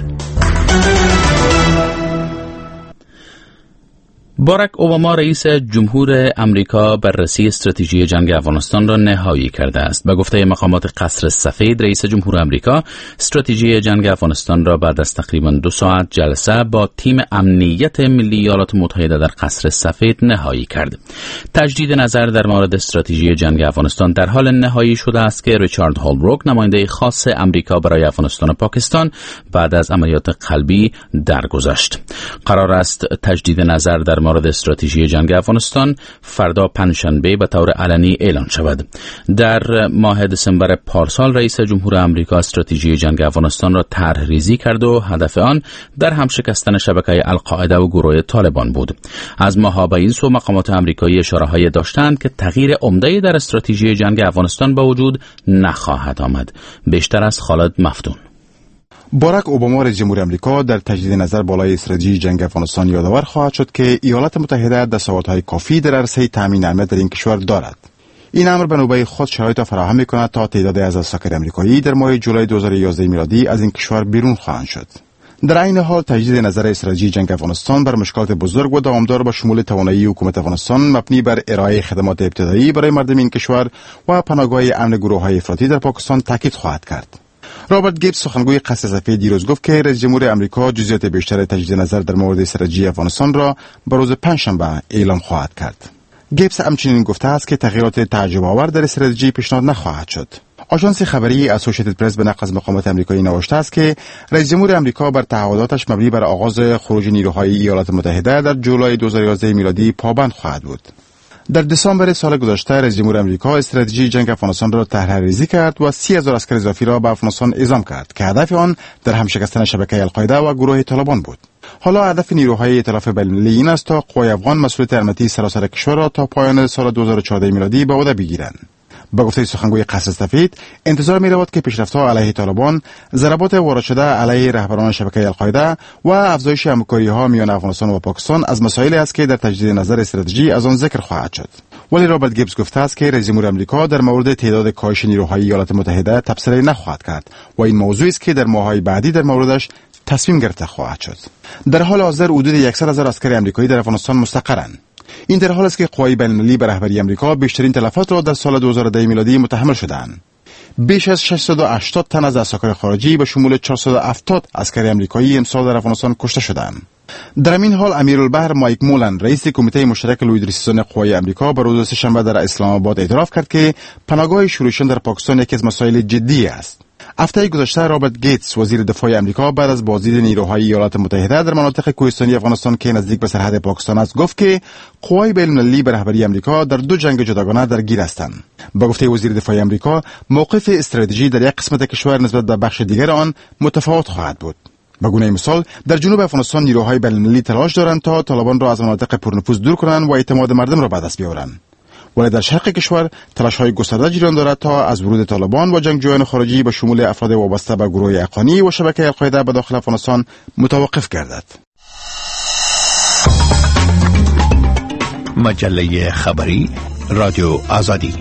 باراک اوباما رئیس جمهور امریکا بررسی استراتژی جنگ افغانستان را نهایی کرده است. به گفته مقامات قصر سفید، رئیس جمهور امریکا استراتژی جنگ افغانستان را بعد از تقریباً دو ساعت جلسه با تیم امنیت ملی ایالات متحده در قصر سفید نهایی کرد. تجدید نظر در مورد استراتژی جنگ افغانستان در حال نهایی شده است که ریچارد هولبروک، نماینده خاص امریکا برای افغانستان و پاکستان، بعد از عملیات قلبی درگذشت. قرار است تجدید نظر در مورد استراتژی جنگ افغانستان فردا پنجشنبه به طور علنی اعلان شود. در ماه دسامبر پارسال رئیس جمهور آمریکا استراتژی جنگ افغانستان را طرح ریزی کرد و هدف آن در هم شکستن شبکه القاعده و گروه طالبان بود. از ماه‌ها به این سو مقامات آمریکایی اشاره‌هایی داشتند که تغییر عمده‌ای در استراتژی جنگ افغانستان به وجود نخواهد آمد. بیشتر از خالد مفتون. باراک اوباما رئیس جمهور امریکا در تجدید نظر بالای استراتژی جنگ افغانستان یادآور خواهد شد که ایالات متحده دستاوردهای کافی در عرصه تامین امنیت در این کشور دارد. این امر به نوبه خود شرایط را فراهم می‌کند تا تعدادی از اساکر امریکایی در ماه جولای دو هزار و یازده میلادی از این کشور بیرون خواهند شد. در عین حال تجدید نظر استراتژی جنگ افغانستان بر مشکلات بزرگ و دوامدار با شمول توانایی حکومت افغانستان مبنی بر ارائه خدمات ابتدایی برای مردم این کشور و پناهگاه امن گروه‌های افراطی در پاکستان تاکید خواهد کرد. رابرت گیبز، سخنگوی قصر سفید، دیروز گفت که رئیس جمهور امریکا جزئیات بیشتر تجدید نظر در مورد استراتژی افغانستان را به روز پنجشنبه اعلام خواهد کرد. گیبز همچنین گفته است که تغییرات تعجب آور در استراتژی پیشنهاد نخواهد شد. آژانس خبری اسوسییتد پرس به نقل از مقامات آمریکایی نوشته است که رئیس جمهور آمریکا بر تعهداتش مبنی بر آغاز خروج نیروهای ایالات متحده در جولای دو هزار و یازده میلادی پابند خواهد بود. در دسامبر سال گذشته رئیس جمهور آمریکا استراتژی جنگ افغانستان را طرح‌ریزی کرد و سی هزار عسکر اضافی را به افغانستان اعزام کرد که هدف آن در هم شکستن شبکه القاعده و گروه طالبان بود. حالا هدف نیروهای ائتلاف بین‌المللی این است تا قوای افغان مسئولیت امنیتی سراسر کشور را تا پایان سال دو هزار و چهارده میلادی به عهده بگیرند. با گفته سخنگوی قصر سفید، انتظار می رود که پیشرفت‌ها علیه طالبان، ضربات وارد شده علیه رهبران شبکه القاعده و افزایش همکاری‌ها میان افغانستان و پاکستان از مسائلی است که در تجدید نظر استراتژی از آن ذکر خواهد شد. ولی رابرت گیبز گفته است که رئیس جمهور آمریکا در مورد تعداد کاهش نیروهای ایالات متحده تبصره نخواهد کرد و این موضوعی است که در ماه‌های بعدی در موردش تصمیم گرفته خواهد شد. در حال حاضر حدود صد هزار عسکر آمریکایی در افغانستان مستقرند. این در حالی است که قوای بین‌المللی به رهبری آمریکا بیشترین تلفات را در سال دو هزار و ده میلادی متحمل شدند. بیش از ششصد و هشتاد تن از عساکر خارجی به شمول چهارصد و هفتاد عسکر آمریکایی امسال در افغانستان کشته شدند. در این حال امیرالبحر مایک مولن رئیس کمیته مشترک لویدریسیزن قوای آمریکا بر روز سه‌شنبه در اسلام آباد اعتراف کرد که پناهگاه شورشیان در پاکستان یکی از مسائل جدی است. هفته گذشته رابرت گیتس وزیر دفاع آمریکا بعد از بازدید نیروهای ایالات متحده در مناطق کوهستانی افغانستان که نزدیک به سرحد پاکستان است گفت که قوای بین‌المللی به رهبری آمریکا در دو جنگ جداگانه درگیر هستند. با گفته وزیر دفاع آمریکا، موقف استراتژی در یک قسمت کشور نسبت به بخش دیگر آن متفاوت خواهد بود. به گونه مثال در جنوب افغانستان نیروهای بین‌المللی تلاش دارند تا طالبان را از مناطق پرنفوذ دور کنند و اعتماد مردم را به دست بیاورند. ولی در شرق کشور تلاش‌های گسترده جریان دارد تا از ورود طالبان و جنگجویان خارجی به شمول افراد وابسته به گروه اقانی و شبکه القاعده به داخل افغانستان متوقف گردد. مجله خبری رادیو آزادی.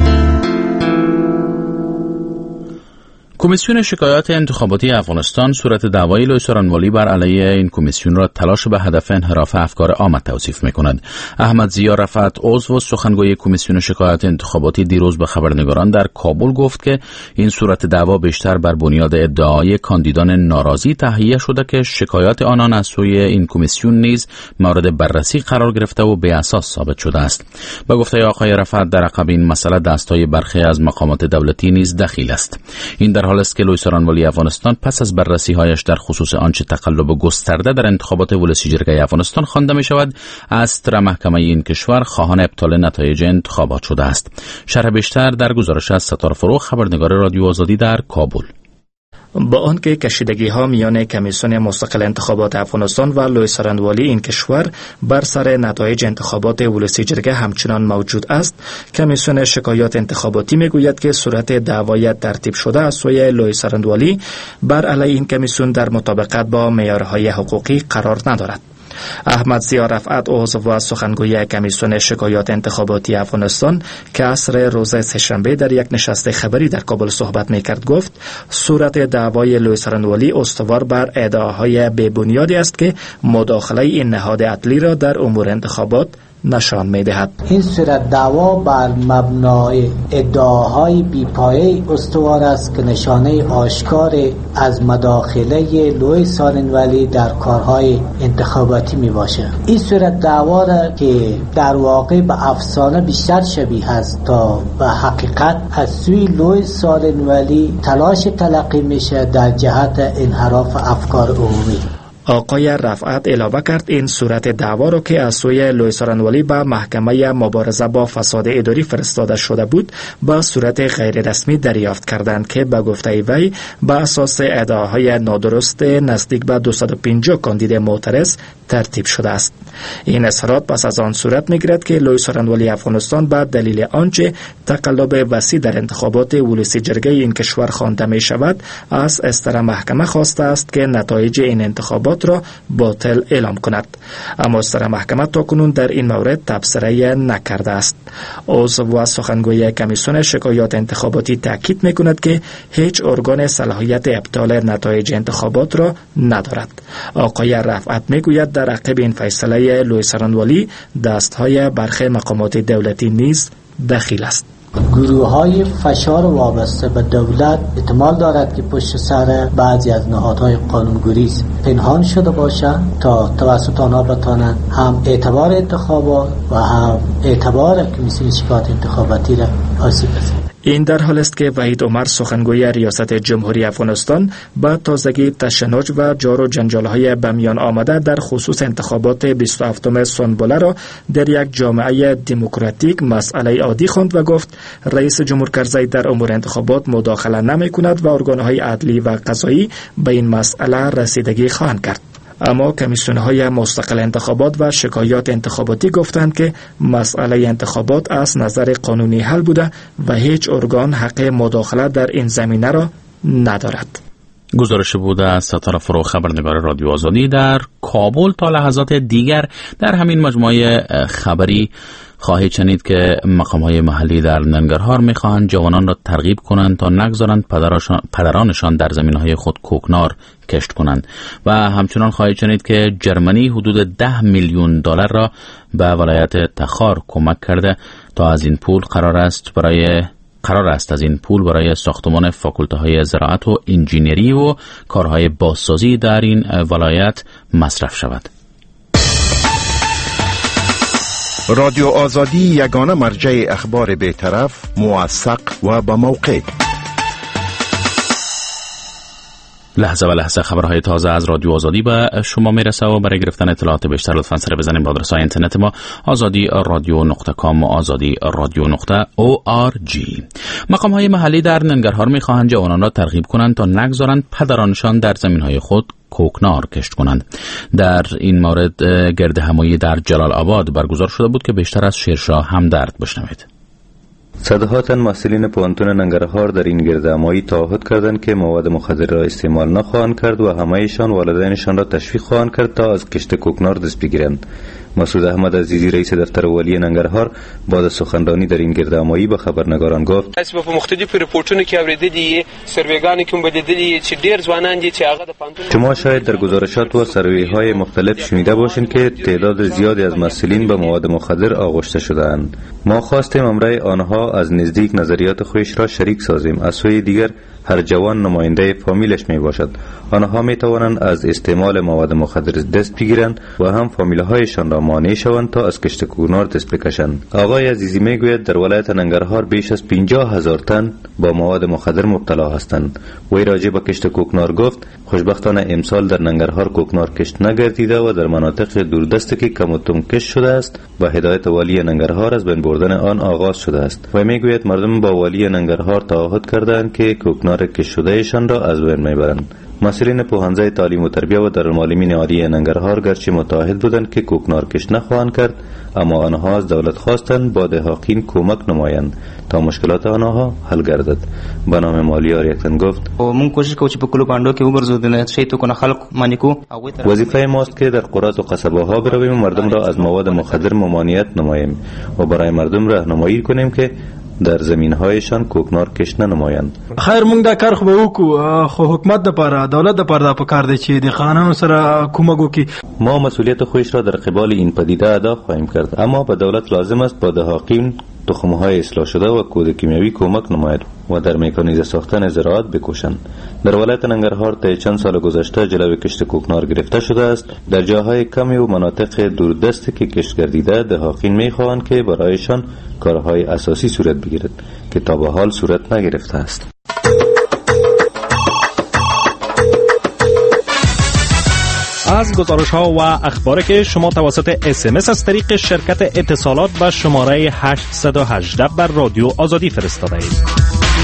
کمیسیون شکایات انتخاباتی افغانستان صورت دعوای لوی سارنوالی بر علیه این کمیسیون را تلاش به هدف انحراف افکار عامه توصیف می‌کند. احمد ضیا رفعت عضو سخنگوی کمیسیون شکایات انتخاباتی دیروز به خبرنگاران در کابل گفت که این صورت دعوا بیشتر بر بنیاد ادعای کاندیدان ناراضی تهیه شده که شکایات آنان از سوی این کمیسیون نیز مورد بررسی قرار گرفته و بی اساس ثابت شده است. به گفته آقای رفعت در عقب این مسئله دستای برخی از مقامات دولتی نیز دخیل است. این در حال است که لوی سارنوالی افغانستان پس از بررسی‌هایش در خصوص آنچه تقلب گسترده در انتخابات ولسی جرگه افغانستان خوانده می‌شود، از طرف محکمه این کشور خواهان ابطال نتایج انتخابات شده است. شرح بیشتر در گزارش از ستاره فروغ، خبرنگار رادیو آزادی در کابل. با آنکه کشیدگی‌ها میان کمیسیون مستقل انتخابات افغانستان و لوی سارنوالی این کشور بر سر نتایج انتخابات ولسی جرگه همچنان موجود است، کمیسیون شکایات انتخاباتی میگوید که صورت دعوای ترتیب شده از سوی لوی سارنوالی بر علیه این کمیسیون در مطابقت با معیارهای حقوقی قرار ندارد. احمد ضیا رفعت عضو و سخنگوی کمیسیون شکایات انتخاباتی افغانستان که عصر روز سه‌شنبه در یک نشست خبری در کابل صحبت میکرد گفت صورت دعوای لوی سارنوالی استوار بر ادعاهای بی‌بنیادی است که مداخله این نهاد عدلی را در امور انتخابات نشان می‌دهد. این صورت دعوا بر مبنای ادعاهای بی‌پایه استوار است که نشانه آشکار از مداخله لوی سارنوالی در کارهای انتخاباتی میباشد. این صورت دعوا را که در واقع به افسانه بیشتر شبیه است تا به حقیقت از سوی لوی سارنوالی تلاش تلقی میشه در جهت انحراف افکار عمومی. آقای رفعت علاوه کرد این صورت دعوا را که از سوی لوی سارنوالی به محکمه مبارزه با فساد اداری فرستاده شده بود به صورت غیر رسمی دریافت کردند که به گفته وی به اساس ادعاهای نادرست نزدیک به دویست و پنجاه کاندید معترض ترتیب شده است. این اظهارات پس از آن صورت میگیرد که لوی سارنوالی افغانستان به دلیل آنچه تقلب وسیع در انتخابات ولسی جرگه این کشور خوانده می شود از استر محکمه خواسته است که نتایج این انتخابات را باطل اعلام کند، اما استر محکمه تاکنون در این مورد تبصره نکرده است. عضو و سخنگوی کمیسیون شکایات انتخاباتی تاکید میکند که هیچ ارگان صلاحیت ابطال نتایج انتخابات را ندارد. آقای رفعت میگوید در عقب این فیصله لوی سارنوالی دستهای برخی مقامات دولتی نیز دخیل است. گروه های فشار وابسته به دولت احتمال دارد که پشت سر بعضی از نهادهای قانونگریز پنهان شده باشند تا توسط آنها بتوانند هم اعتبار انتخابات و هم اعتبار کمیسیون شکایات انتخاباتی را آسیب بزنند. این در حال است که وحید عمر سخنگوی ریاست جمهوری افغانستان با تازگی تشنج و جار و جنجال‌های به میان آمده در خصوص انتخابات بیست و هفتم سنبله را در یک جامعه دموکراتیک مسئله عادی خواند و گفت رئیس جمهور کرزی در امور انتخابات مداخله نمی‌کند و ارگان‌های عدلی و قضایی به این مسئله رسیدگی خواهند کرد. اما کمیسیون‌های مستقل انتخابات و شکایات انتخاباتی گفتند که مسئله انتخابات از نظر قانونی حل بوده و هیچ ارگان حق مداخله در این زمینه را ندارد. گزارش بوده از ستاره فرو، خبرنگار رادیو آزادی در کابل. تا لحظات دیگر در همین مجموعه خبری خواهید شنید که مقام‌های محلی در ننگرهار می‌خواهند جوانان را ترغیب کنند تا نگذارند پدرانشان در زمین‌های خود کوکنار کشت کنند و همچنان خواهید شنید که جرمنی حدود ده میلیون دلار را به ولایت تخار کمک کرده تا از این پول قرار است برای قرار است از این پول برای ساختمان فاکولته‌های زراعت و انجینری و کارهای بازسازی در این ولایت مصرف شود. رادیو آزادی یگانه مرجع اخبار بی‌طرف، موثق و با موقع. لحظه و لحظه خبرهای تازه از رادیو آزادی به شما میرسه و برای گرفتن اطلاعات بیشتر لطفاً سر بزنید به آدرس اینترنت ما آزادی رادیو نقطه کام و آزادی رادیو نقطه او آر جی. مقام های محلی در ننگرهار میخواهند جوانان را ترغیب کنند تا نگذارند پدرانشان در زمین های خود کوکنار کشت کنند. در این مورد گرد همایی در جلال آباد برگزار شده بود که بیشتر از شیرشاه همدرد بشنوید. صدها تن مسئولین پوهنتون ننگرهار در این گردهمایی تعهد کردند که مواد مخدر را استعمال نخواهند کرد و همه‌شان والدینشان را تشویق خواهند کرد تا از کشت کوکنار دست بگیرند. مسعود احمد عزیزی رئیس دفتر والی ننگرهار بعد از سخنرانی در این گردهمایی به خبرنگاران گفت اسباب مختلف رپورتونه که اوریدلی سرویګانی کوم بدیدلی چې ډیر ځوانان دي چې هغه د پانتون شما شاید در گزارشات و سروی‌های مختلف شنیده باشید که تعداد زیادی از مسئولین به مواد مخدر آغشته شده‌اند. ما خواستیم امرای آنها از نزدیک نظریات خودش را شریک سازیم. از سوی دیگر هر جوان نماینده فامیلش می باشد. آنها می توانند از استعمال مواد مخدر دست بگیرند و هم فامیل‌هایشان را مانع شوند تا از کشت کوکنار دست بکشند. آقای عزیزی می گوید در ولایت ننگرهار بیش از پنجاه هزار تن با مواد مخدر مبتلا هستند. وی راجع به کشت کوکنار گفت خوشبختانه امسال در ننگرهار کوکنار کشت نگردیده و در مناطق دوردست که کم و کم کشت شده است با هدایت والی ننگرهار از بین بردن آن آغاز شده است. و می گوید مردم با والی ننگرهار تعهد کردند که کوکنار کشت شدهشان را از بین میبرند. مسئولین پوهنځای تعلیم و تربیه و دارالمعلمین عالی ننگرهار گرچه متعهد بودند که کوکنار کش نخواهند کرد، اما آنها از دولت خواستند با دهاقین کمک نمایند تا مشکلات آنها حل گردد. به نام مالیار یکتن گفت مون کوشش کوو چې په کلو باندې کې وګرځو د شی تو کنه خلق مانی کو. وظیفه ماست که در قرات و قصبه ها برویم و مردم را از مواد مخدر ممانعت نماییم و برای مردم راهنمایی کنیم که در زمین‌هایشان کوکنار کش نمایند. خیر مونږ دا کار خو به وکړو، خو حکومت لپاره دولت لپاره دا پکار دی چې د قانون سره کومک وکړي. ما مسئولیت خودش را در قبال این پدیده ادا خواهیم کرد، اما به دولت لازم است با دهاقین تخم‌های اصلاح شده و کود کیمیایی کمک نماید و در مکانیزه ساختن زراعت بکوشند. در ولایت ننگرهار طی چند سال گذشته جلوی کشت کوکنار گرفته شده است. در جاهای کمی و مناطق دوردست که کشت گردیده دهاقین می‌خواهند که برایشان کارهای اساسی صورت بگیرد که تا به حال صورت نگرفته است. از گزارش ها و اخباری که شما توسط اس ام اس از طریق شرکت اتصالات به شماره هشت یک هشت بر رادیو آزادی فرستاده اید.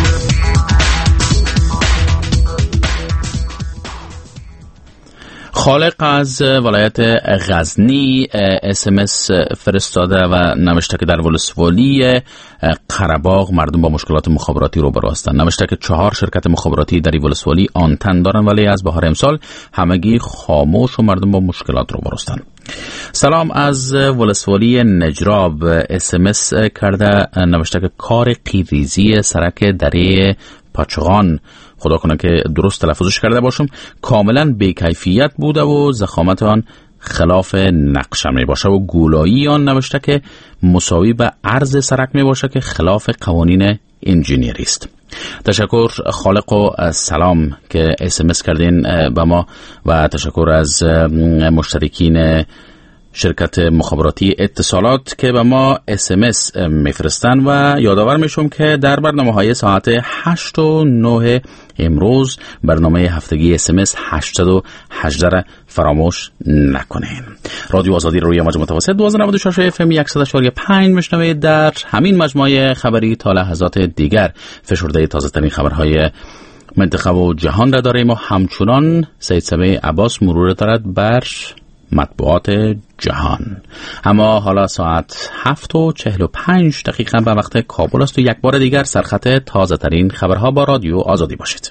خالق از ولایت غزنی اس ام اس فرستاده و نوشته که در ولسوالی قره‌باغ مردم با مشکلات مخابراتی روبرو هستند. نوشته که چهار شرکت مخابراتی در ولسوالی آنتن دارند ولی از بهار امسال همگی خاموش و مردم با مشکلات روبرو هستند. سلام از ولسوالی نجراب اس ام اس کرده، نوشته که کار قیریزی سرک دره پاچغان، خدا کنه که درست تلفظش کرده باشم، کاملا بی‌کیفیت بوده و ضخامت آن خلاف نقشه می باشه و گولایی آن نوشته که مساوی به عرض سرک می باشه که خلاف قوانین انجینیری است. تشکر خالق و سلام که اس ام اس کردین به ما و تشکر از مشترکین شرکت مخابراتی اتصالات که به ما اس ام اس میفرستن و یادآور میشم که در برنامه‌های ساعت هشت و نه امروز برنامه هفتگی اس ام اس هشتصد و هجده را فراموش نکنین. رادیو آزادی روی موج متوسط دویست و نود و شش اف ام صد و چهار و پنج میشنوید. در همین مجموعه خبری تا لحظات دیگر فشرده تازه ترین خبرهای منطقه و جهان را داریم و همچنان سید سمیع عباس مرور دارد بر مطبوعات جهان. اما حالا ساعت هفت و چهل و پنج دقیقه به وقت کابل است و یک بار دیگر سرخط تازه ترین خبرها با رادیو آزادی باشید.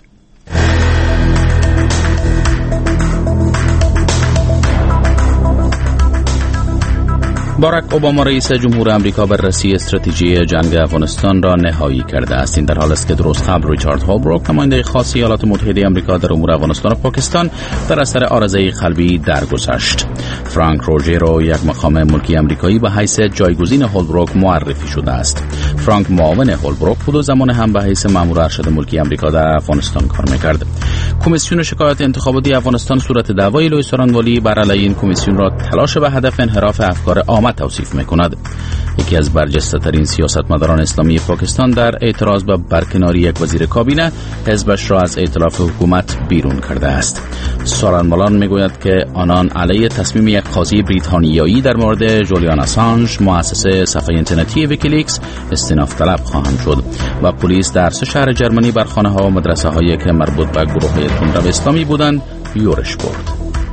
باراک اوباما رئیس جمهور آمریکا بررسی استراتژی جنگ افغانستان را نهایی کرده است. این در حالی است که درست قبل ریچارد هولبروک نماینده خاص ایالات متحده آمریکا در امور افغانستان و پاکستان در اثر عارضه قلبی درگذشت. فرانک روجرو یک مقام ملکی آمریکایی به حیث جایگزین هولبروک معرفی شده است. فرانک معاون هولبروک بود و زمان هم به حیث مأمور ارشد ملکی آمریکا در افغانستان کار می‌کرد. کمیسیون شکایات انتخاباتی افغانستان صورت دعوای لوی سارانوالی بر علیه این کمیسیون را تلاش به هدف انحراف افکار عامه توصیف می‌کند. یکی از برجسته‌ترین سیاستمداران اسلامی پاکستان در اعتراض به برکناری یک وزیر کابینه حزبش را از ائتلاف حکومت بیرون کرده است. سارانوالان میگوید که آنان علیه تصمیم یک قاضی بریتانیایی در مورد جولیان اسانژ مؤسس صفحه اینترنتی ویکیلیکس استئناف طلب خواهند شد و پلیس در سه شهر جرمنی بر خانه‌ها و مدرسه‌هایی که مربوط به گروه‌های تندرو اسلامی بودند یورش برد.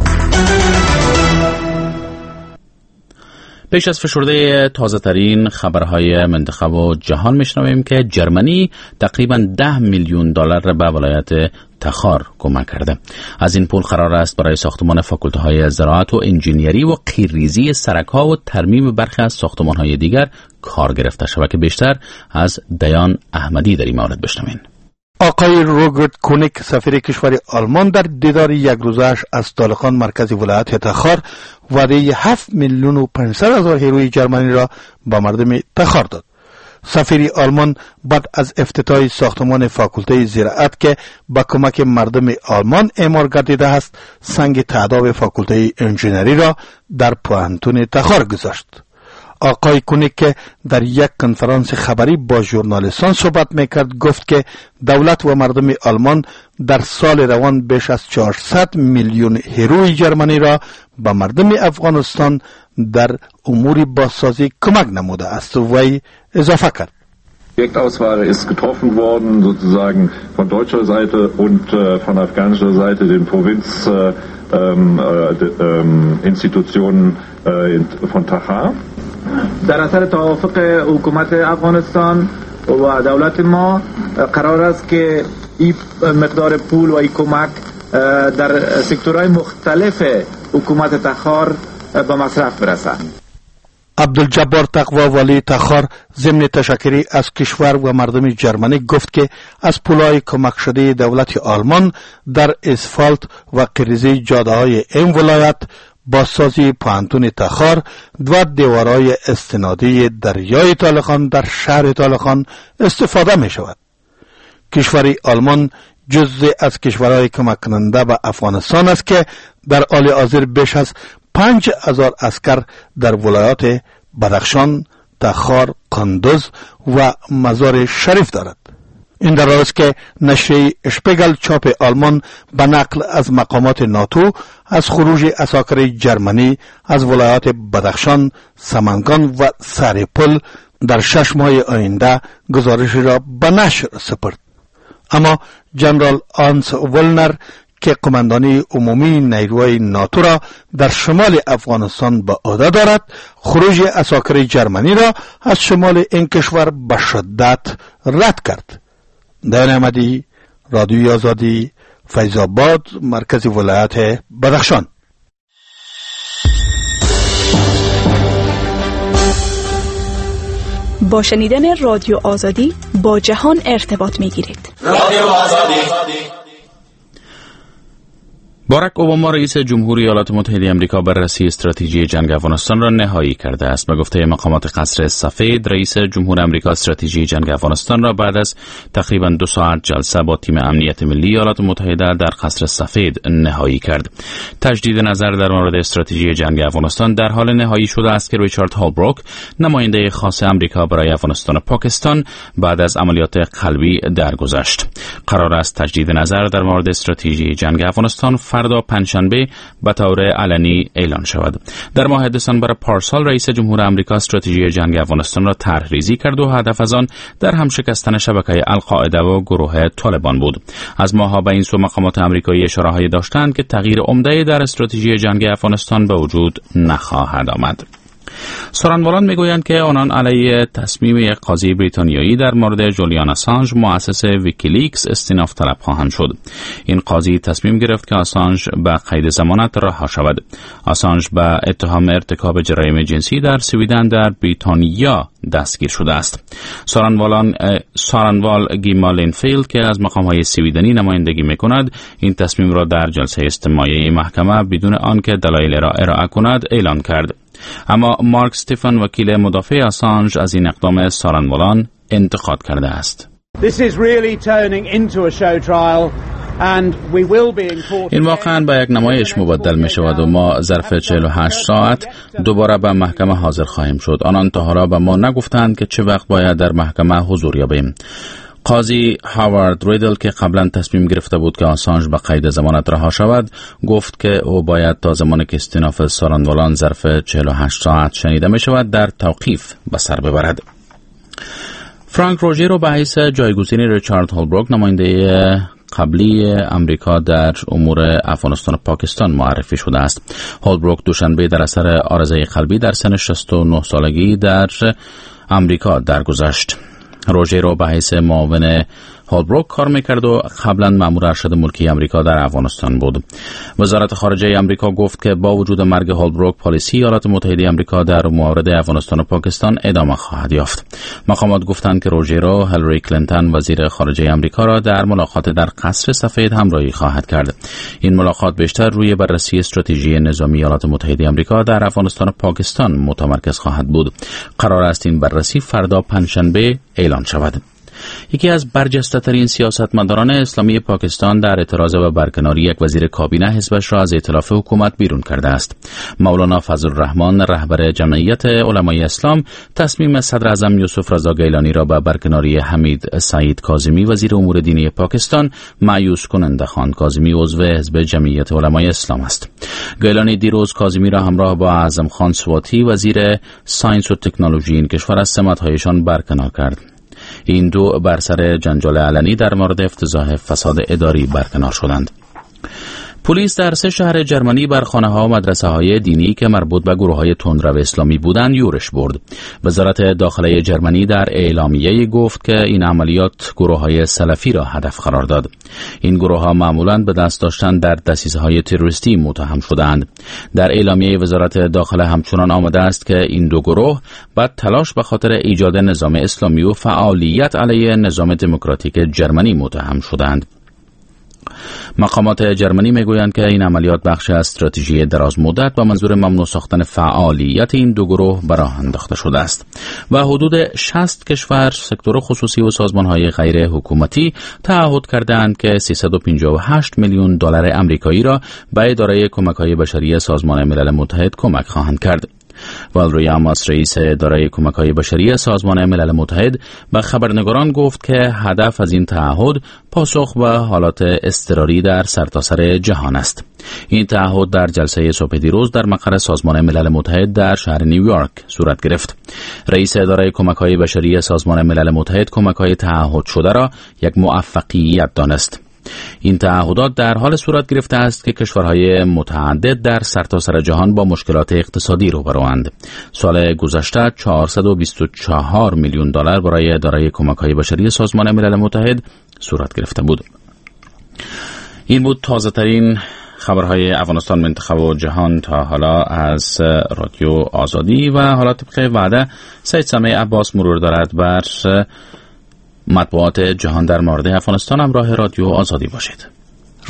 پیش از فشرده تازه ترین خبرهای منطقه و جهان میشنویم که جرمنی تقریباً ده میلیون دلار به ولایت تخار کمک کرده. از این پول قرار است برای ساختمان فاکولته‌های زراعت و انجینیری و قیرریزی سرک‌ها و ترمیم برخی از ساختمان‌های دیگر کار گرفته شود که بیشتر از دیان احمدی در این مورد بشنویم. آقای روبرت کونیک سفیر کشور آلمان در دیدار یک روزه‌اش از طالقان مرکز ولایت تخار وعده هفت میلیون و پانصد هزار هیروی جرمنی را به مردم تخار داد. سفیر آلمان بعد از افتتاح ساختمان فاکولته زراعت که با کمک مردم آلمان اعمار گردیده است، سنگ تعداد فاکولته انجینری را در پوهنتون تخار گذاشت. آقای کونیک که در یک کنفرانس خبری با ژورنالیستان صحبت میکرد گفت که دولت و مردم آلمان در سال روان بیش از چهارصد میلیون هیروی جرمنی را به مردم افغانستان در امور بازسازی کمک نموده است و وی اضافه کرد. Projektauswahl ist getroffen worden, sozusagen von deutscher Seite und äh, von afghanischer Seite den Provinzinstitutionen äh, äh, von Takhar. در اثر توافق حکومت افغانستان و دولت ما قرار است که این مقدار پول و این کمک در سکتورهای مختلف حکومت تخار به مصرف برسد. عبدالجبار تقوا والی تخار ضمن تشکری از کشور و مردم جرمنی گفت که از پولای کمک شده دولت آلمان در اسفالت و قیریزی جاده های این ولایت بازسازی پوهنتون تخار و دیوارهای استنادی دریای طالقان در شهر طالقان استفاده می شود. کشور آلمان جزء از کشورهای کمک کننده به افغانستان است که در حال حاضر بیش از پنج هزار عسکر در ولایات بدخشان، تخار، قندوز و مزار شریف دارد. این در حال است که نشریه اشپیگل چاپ آلمان به نقل از مقامات ناتو از خروج عساکر جرمنی از ولایات بدخشان، سمنگان و سریپل در شش ماه آینده گزارش را به نشر سپرد. اما جنرال آنس ولنر که قماندانی عمومی نیروهای ناتو را در شمال افغانستان به عهده دارد، خروج عساکر جرمنی را از شمال این کشور به شدت رد کرد. دیان احمدی، رادیوی آزادی، فیض آباد، مرکز ولایت بدخشان. با شنیدن رادیو آزادی با جهان ارتباط می گیرید. رادیو آزادی باراک اوباما رئیس جمهوری ایالات متحده آمریکا بررسی استراتژی جنگ افغانستان را نهایی کرده است. به گفته مقامات قصر سفید، رئیس جمهور آمریکا استراتژی جنگ افغانستان را بعد از تقریبا دو ساعت جلسه با تیم امنیت ملی ایالات متحده در قصر سفید نهایی کرد. تجدید نظر در مورد استراتژی جنگ افغانستان در حال نهایی شده است که ریچارد هولبروک، نماینده خاص آمریکا برای افغانستان و پاکستان، بعد از عملیات قلبی درگذشت. قرار است تجدید نظر در مورد استراتژی جنگ افغانستان فردا پنجشنبه به طور علنی اعلان شود. در ماه دسامبر پارسال رئیس جمهور آمریکا استراتژی جنگ افغانستان را طرح‌ریزی کرد و هدف از آن در هم شکستن شبکه القاعده و گروه طالبان بود. از ماه‌ها به این سو مقامات آمریکایی اشاره‌هایی داشتند که تغییر عمده‌ای در استراتژی جنگ افغانستان به وجود نخواهد آمد. سخنوران میگویند که آنان علیه تصمیم یک قاضی بریتانیایی در مورد جولیان آسانژ مؤسس ویکیلیکس استیناف طلب خواهند شد. این قاضی تصمیم گرفت که آسانژ به قید ضمانت رها شود. آسانژ به اتهام ارتکاب جرایم جنسی در سویدن در بریتانیا دستگیر شده است. سارنوالان سارنوال گیمالینفیلد که از مقام‌های سویدنی نمایندگی می‌کند، این تصمیم را در جلسه استماعی محکمه بدون آنکه دلایل را ارائه کند اعلان کرد. اما مارک استیفن، وکیل مدافع آسانژ، از این اقدام سارنوالان انتقاد کرده است. این واقعا به یک نمایش مبدل می شود و ما ظرف چهل و هشت ساعت دوباره به محکمه حاضر خواهیم شد. آنان تا حالا به ما نگفتند که چه وقت باید در محکمه حضور یابیم. قاضی هاوارد ریدل که قبلا تصمیم گرفته بود که آسانژ به قید ضمانت رها شود، گفت که او باید تا زمانی که استیناف سارنوالان ظرف چهل و هشت ساعت شنیده می شود در توقیف به سر ببرد. فرانک روژیرو به حیث جایگزین ریچارد هولبروک، نماینده قبلی امریکا در امور افغانستان و پاکستان، معرفی شده است. هولبروک دوشنبه در اثر عارضه قلبی در سن شصت و نه سالگی در امریکا درگذشت. روژیرو به حیث معاون هولبروک کار میکرد و قبلا مأمور ارشد ملکی امریکا در افغانستان بود. وزارت خارجه امریکا گفت که با وجود مرگ هولبروک، پالیسی ایالات متحده امریکا در مورد افغانستان و پاکستان ادامه خواهد یافت. مقامات گفتند که روژیرو هیلاری کلینتون، وزیر خارجه امریکا، را در ملاقات در قصر سفید همراهی خواهد کرد. این ملاقات بیشتر روی بررسی استراتژی نظامی ایالات متحده امریکا در افغانستان و پاکستان متمرکز خواهد بود. قرار است این بررسی فردا پنجشنبه اعلان شود. یکی از برجسته‌ترین سیاستمداران اسلامی پاکستان در اعتراض به برکناری یک وزیر کابینه حزبش را از ائتلاف حکومت بیرون کرده است. مولانا فضل الرحمن، رهبر جمعیت علمای اسلام، تصمیم صدر اعظم یوسف رضا گیلانی را به برکناری حمید سعید کاظمی، وزیر امور دینی پاکستان، مایوس کننده خواند. کاظمی عضو حزب جمعیت علمای اسلام است. گیلانی دیروز کاظمی را همراه با اعظم خان سواتی، وزیر ساینس و تکنولوژی این کشور، از سمت‌هایشان برکنار کرد. این دو بر سر جنجال علنی در مورد افتضاح فساد اداری برکنار شدند. پلیس در سه شهر جرمنی بر خانه‌ها و مدرسه‌های دینی که مربوط به گروه‌های تندرو اسلامی بودند یورش برد. وزارت داخله جرمنی در اعلامیه‌ای گفت که این عملیات گروه‌های سلفی را هدف قرار داد. این گروه‌ها معمولاً به دست داشتن در دسیسه‌های تروریستی متهم شده‌اند. در اعلامیه وزارت داخله همچنان آمده است که این دو گروه بعد تلاش به خاطر ایجاد نظام اسلامی و فعالیت علیه نظام دموکراتیک جرمنی متهم شده‌اند. مقامات جرمنی میگویند که این عملیات بخشی از استراتژی دراز مدت با منظور ممنوع ساختن فعالیت این دو گروه به راه انداخته شده است و حدود شصت کشور، سکتور خصوصی و سازمان‌های غیر حکومتی تعهد کردند که سیصد و پنجاه و هشت میلیون دلار آمریکایی را به اداره کمک‌های بشری سازمان ملل متحد کمک خواهند کرد. والری آماس، رئیس اداره کمک‌های بشری سازمان ملل متحد، به خبرنگاران گفت که هدف از این تعهد پاسخ به حالات اضطراری در سرتاسر جهان است. این تعهد در جلسه صبح دیروز در مقر سازمان ملل متحد در شهر نیویورک صورت گرفت. رئیس اداره کمک‌های بشری سازمان ملل متحد کمک‌های تعهد شده را یک موفقیت دانست. این تعهدات در حال صورت گرفته است که کشورهای متعدد در سرتاسر جهان با مشکلات اقتصادی روبروند. سال گذشته چهارصد و بیست و چهار میلیون دلار برای اداره کمک‌های بشری سازمان ملل متحد صورت گرفته بود. این بود تازه ترین خبرهای افغانستان، منطقه و جهان تا حالا از رادیو آزادی. و حالا طبق وعده سید سمیع عباس مرور دارد بر مطبوعات جهان در مورد افغانستان. همراه رادیو آزادی باشید.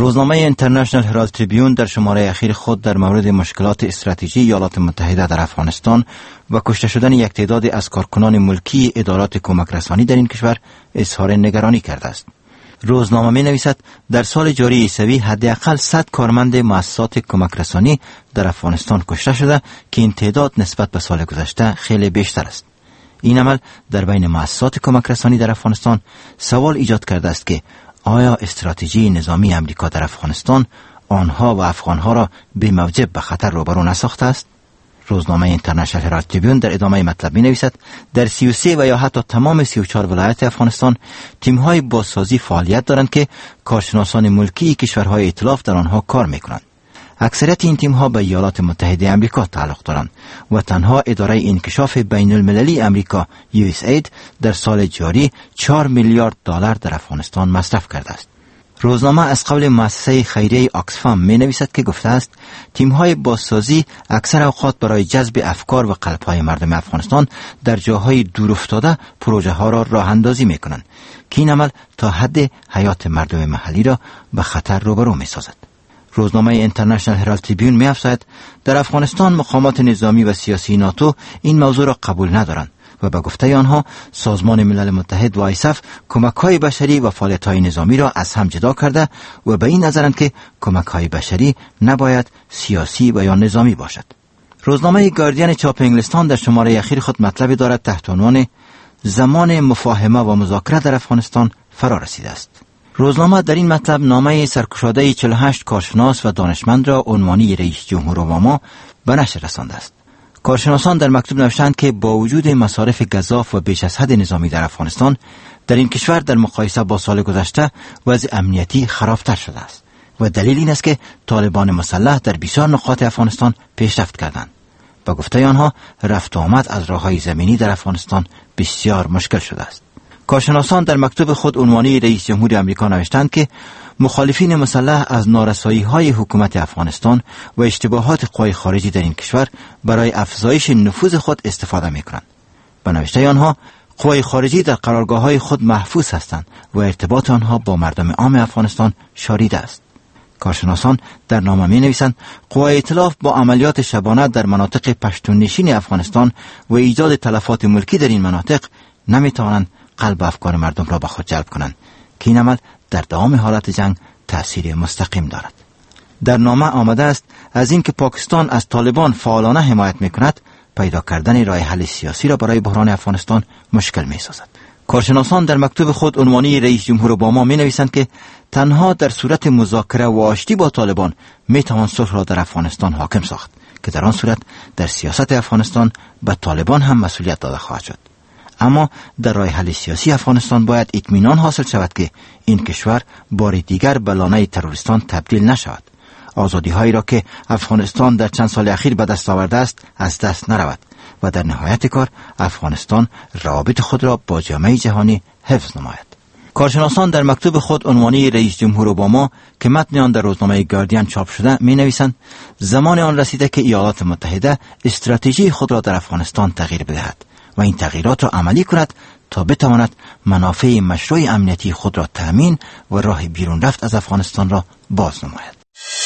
روزنامه اینترنشنال هرالد تریبیون در شماره اخیر خود در مورد مشکلات استراتژی ایالات متحده در افغانستان و کشته شدن یک تعداد از کارکنان ملکی ادارات کمک رسانی در این کشور اظهار نگرانی کرده است. روزنامه می نویسد در سال جاری عیسوی حداقل صد کارمند مؤسسات کمک رسانی در افغانستان کشته شده که این تعداد نسبت به سال گذشته خیلی بیشتر است. این عمل در بین مؤسسات کمک رسانی در افغانستان سوال ایجاد کرده است که آیا استراتژی نظامی امریکا در افغانستان آنها و افغانها را به موجب به خطر روبرو نساخته است؟ روزنامه اینترنشنال هرالد تریبیون در ادامه مطلب می نویسد در سی و سه و یا حتی تمام سی و چهار ولایت افغانستان تیم‌های بازسازی فعالیت دارند که کارشناسان ملکی کشورهای ائتلاف در آنها کار می کنند. اکثریت این تیم‌ها به ایالات متحده آمریکا تعلق دارند و تنها اداره انکشاف بین المللی آمریکا یو اس اید در سال جاری چهار میلیارد دلار در افغانستان مصرف کرده است. روزنامه از قول مؤسسه خیریه آکسفام می نویسد که گفته است تیم‌های بازسازی اکثر اوقات برای جذب افکار و قلب‌های مردم افغانستان در جاهای دورافتاده پروژه ها را راه اندازی می کنند که این عمل تا حد حیات مردم محلی را به خطر روبرو می سازد. روزنامه اینترنشنال هرالد تریبیون می افزاید در افغانستان مقامات نظامی و سیاسی ناتو این موضوع را قبول ندارند و به گفته آنها سازمان ملل متحد و آیسف کمک‌های بشری و فعالیت‌های نظامی را از هم جدا کرده و به این نظرند که کمک‌های بشری نباید سیاسی و یا نظامی باشد. روزنامه گاردین چاپ انگلستان در شماره اخیر خود مطلبی دارد تحت عنوان زمان مفاهمه و مذاکره در افغانستان فرا رسیده است. روزنامه در این مطلب نامه سرکشاده چهل و هشت کارشناس و دانشمند را عنوانی رئیس جمهور اوباما به نشر رسانده است. کارشناسان در مکتوب نوشتند که با وجود مصارف گزاف و بیش از حد نظامی در افغانستان در این کشور در مقایسه با سال گذشته وضع امنیتی خرابتر شده است و دلیل این است که طالبان مسلح در بسیار نقاط افغانستان پیشرفت کردند. با گفته آنها رفت و آمد از راههای زمینی در افغانستان بسیار مشکل شده است. کارشناسان در مکتوب خود عنوانی رئیس جمهور آمریکا نوشتند که مخالفین مسلح از نارسایی‌های حکومت افغانستان و اشتباهات قوای خارجی در این کشور برای افزایش نفوذ خود استفاده می‌کنند. به نوشته آنها قوای خارجی در قرارگاه‌های خود محفوظ هستند و ارتباط آنها با مردم عام افغانستان شاریده است. کارشناسان در نامه می‌نویسند قوای ائتلاف با عملیات شبانه در مناطق پشتون نشین افغانستان و ایجاد تلفات ملکی در این مناطق نمی‌توانند قلب افکار مردم را به خود جلب کنند که این عمل در دوام حالت جنگ تأثیر مستقیم دارد. در نامه آمده است از اینکه پاکستان از طالبان فعالانه حمایت می‌کند پیدا کردن راه حل سیاسی را برای بحران افغانستان مشکل می‌سازد. کارشناسان در مکتوب خود عنوانی رئیس جمهور اوباما می‌نویسند که تنها در صورت مذاکره و آشتی با طالبان می‌توان صلح را در افغانستان حاکم ساخت که در آن صورت در سیاست افغانستان به طالبان هم مسئولیت داده خواهد شد. اما در راه حل سیاسی افغانستان باید اطمینان حاصل شود که این کشور بار دیگر به لانه تروریستان تبدیل نشود. آزادی هایی را که افغانستان در چند سال اخیر به دست آورده است از دست نرود و در نهایت کار افغانستان روابط خود را با جامعه جهانی حفظ نماید. کارشناسان در مکتوب خود عنوانی رئیس جمهور اوباما که متن آن در روزنامه گاردین چاپ شده می نویسند زمان آن رسیده که ایالات متحده استراتژی خود را در افغانستان تغییر بدهد و این تغییرات را عملی کند تا بتواند منافع مشروع امنیتی خود را تأمین و راه بیرون رفت از افغانستان را باز نماید.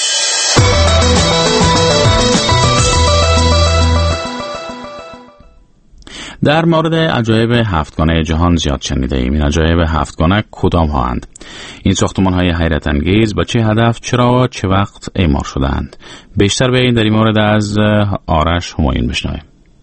در مورد عجایب هفتگانه جهان زیاد شنیده ایم. این عجایب هفتگانه کدام ها اند؟ این ساختمان های حیرت انگیز با چه هدف، چرا و چه وقت اعمار شدند؟ بیشتر به این در این مورد از آرش همایون بشنویم.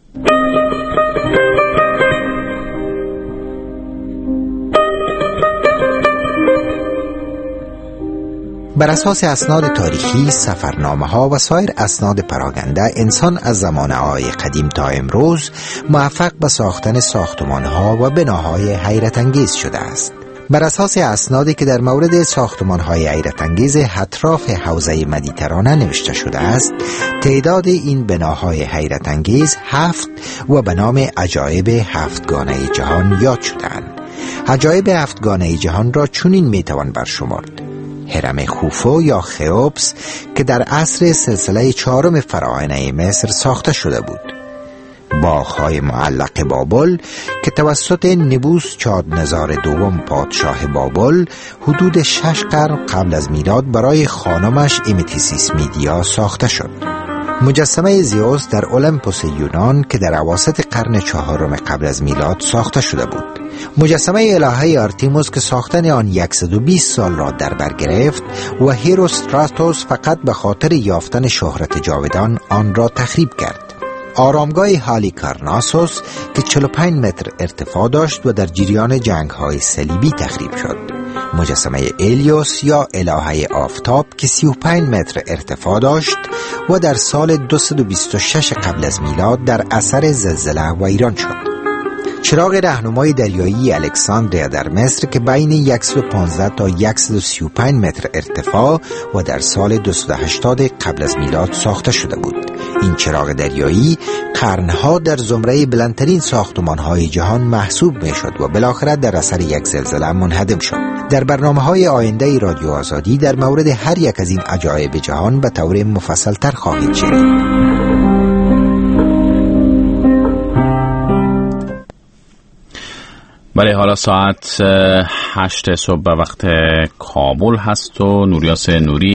بر اساس اسناد تاریخی، سفرنامه‌ها و سایر اسناد پراگنده، انسان از زمانه‌های قدیم تا امروز موفق به ساختن ساختمان‌ها و بناهای حیرت انگیز شده است. بر اساس اسنادی که در مورد ساختمان‌های حیرت انگیز اطراف حوزه مدیترانه نوشته شده است، تعداد این بناهای حیرت انگیز هفت و به نام عجایب هفتگانه جهان یاد شدند. عجایب هفتگانه جهان را چنین میتوان برشمرد: هرم خوفو یا خئوپس که در عصر سلسله چهارم فراعنه مصر ساخته شده بود. باغ‌های معلق بابل که توسط نبوس چادنزار دوم پادشاه بابل حدود شش قرن قبل از میلاد برای خانمش ایمتیسیس میدیا ساخته شد. مجسمه زیوس در اولمپوس یونان که در اواسط قرن چهارم قبل از میلاد ساخته شده بود. مجسمه الهه آرتیموس که ساختن آن صد و بیست سال را در بر گرفت و هیروستراتوس فقط به خاطر یافتن شهرت جاودان آن را تخریب کرد. آرامگاه هالیکارناسوس که چهل و پنج متر ارتفاع داشت و در جریان جنگ‌های صلیبی تخریب شد. مجسمه الیوس یا الهه آفتاب که سی و پنج متر ارتفاع داشت و در سال دویست و بیست و شش قبل از میلاد در اثر زلزله ویران شد. چراغ راهنمای دریایی الکساندریا در مصر که بین صد و پانزده تا صد و سی و پنج متر ارتفاع و در سال دویست و هشتاد قبل از میلاد ساخته شده بود. این چراغ دریایی قرنها در زمره بلندترین ساختمان‌های جهان محسوب می‌شد و بالاخره در اثر یک زلزله منهدم شد. در برنامه‌های آینده رادیو آزادی در مورد هر یک از این عجایب جهان به طور مفصل‌تر خواهید شنید. بله، حالا ساعت هشت صبح به وقت کابل هست و نوریاس نوری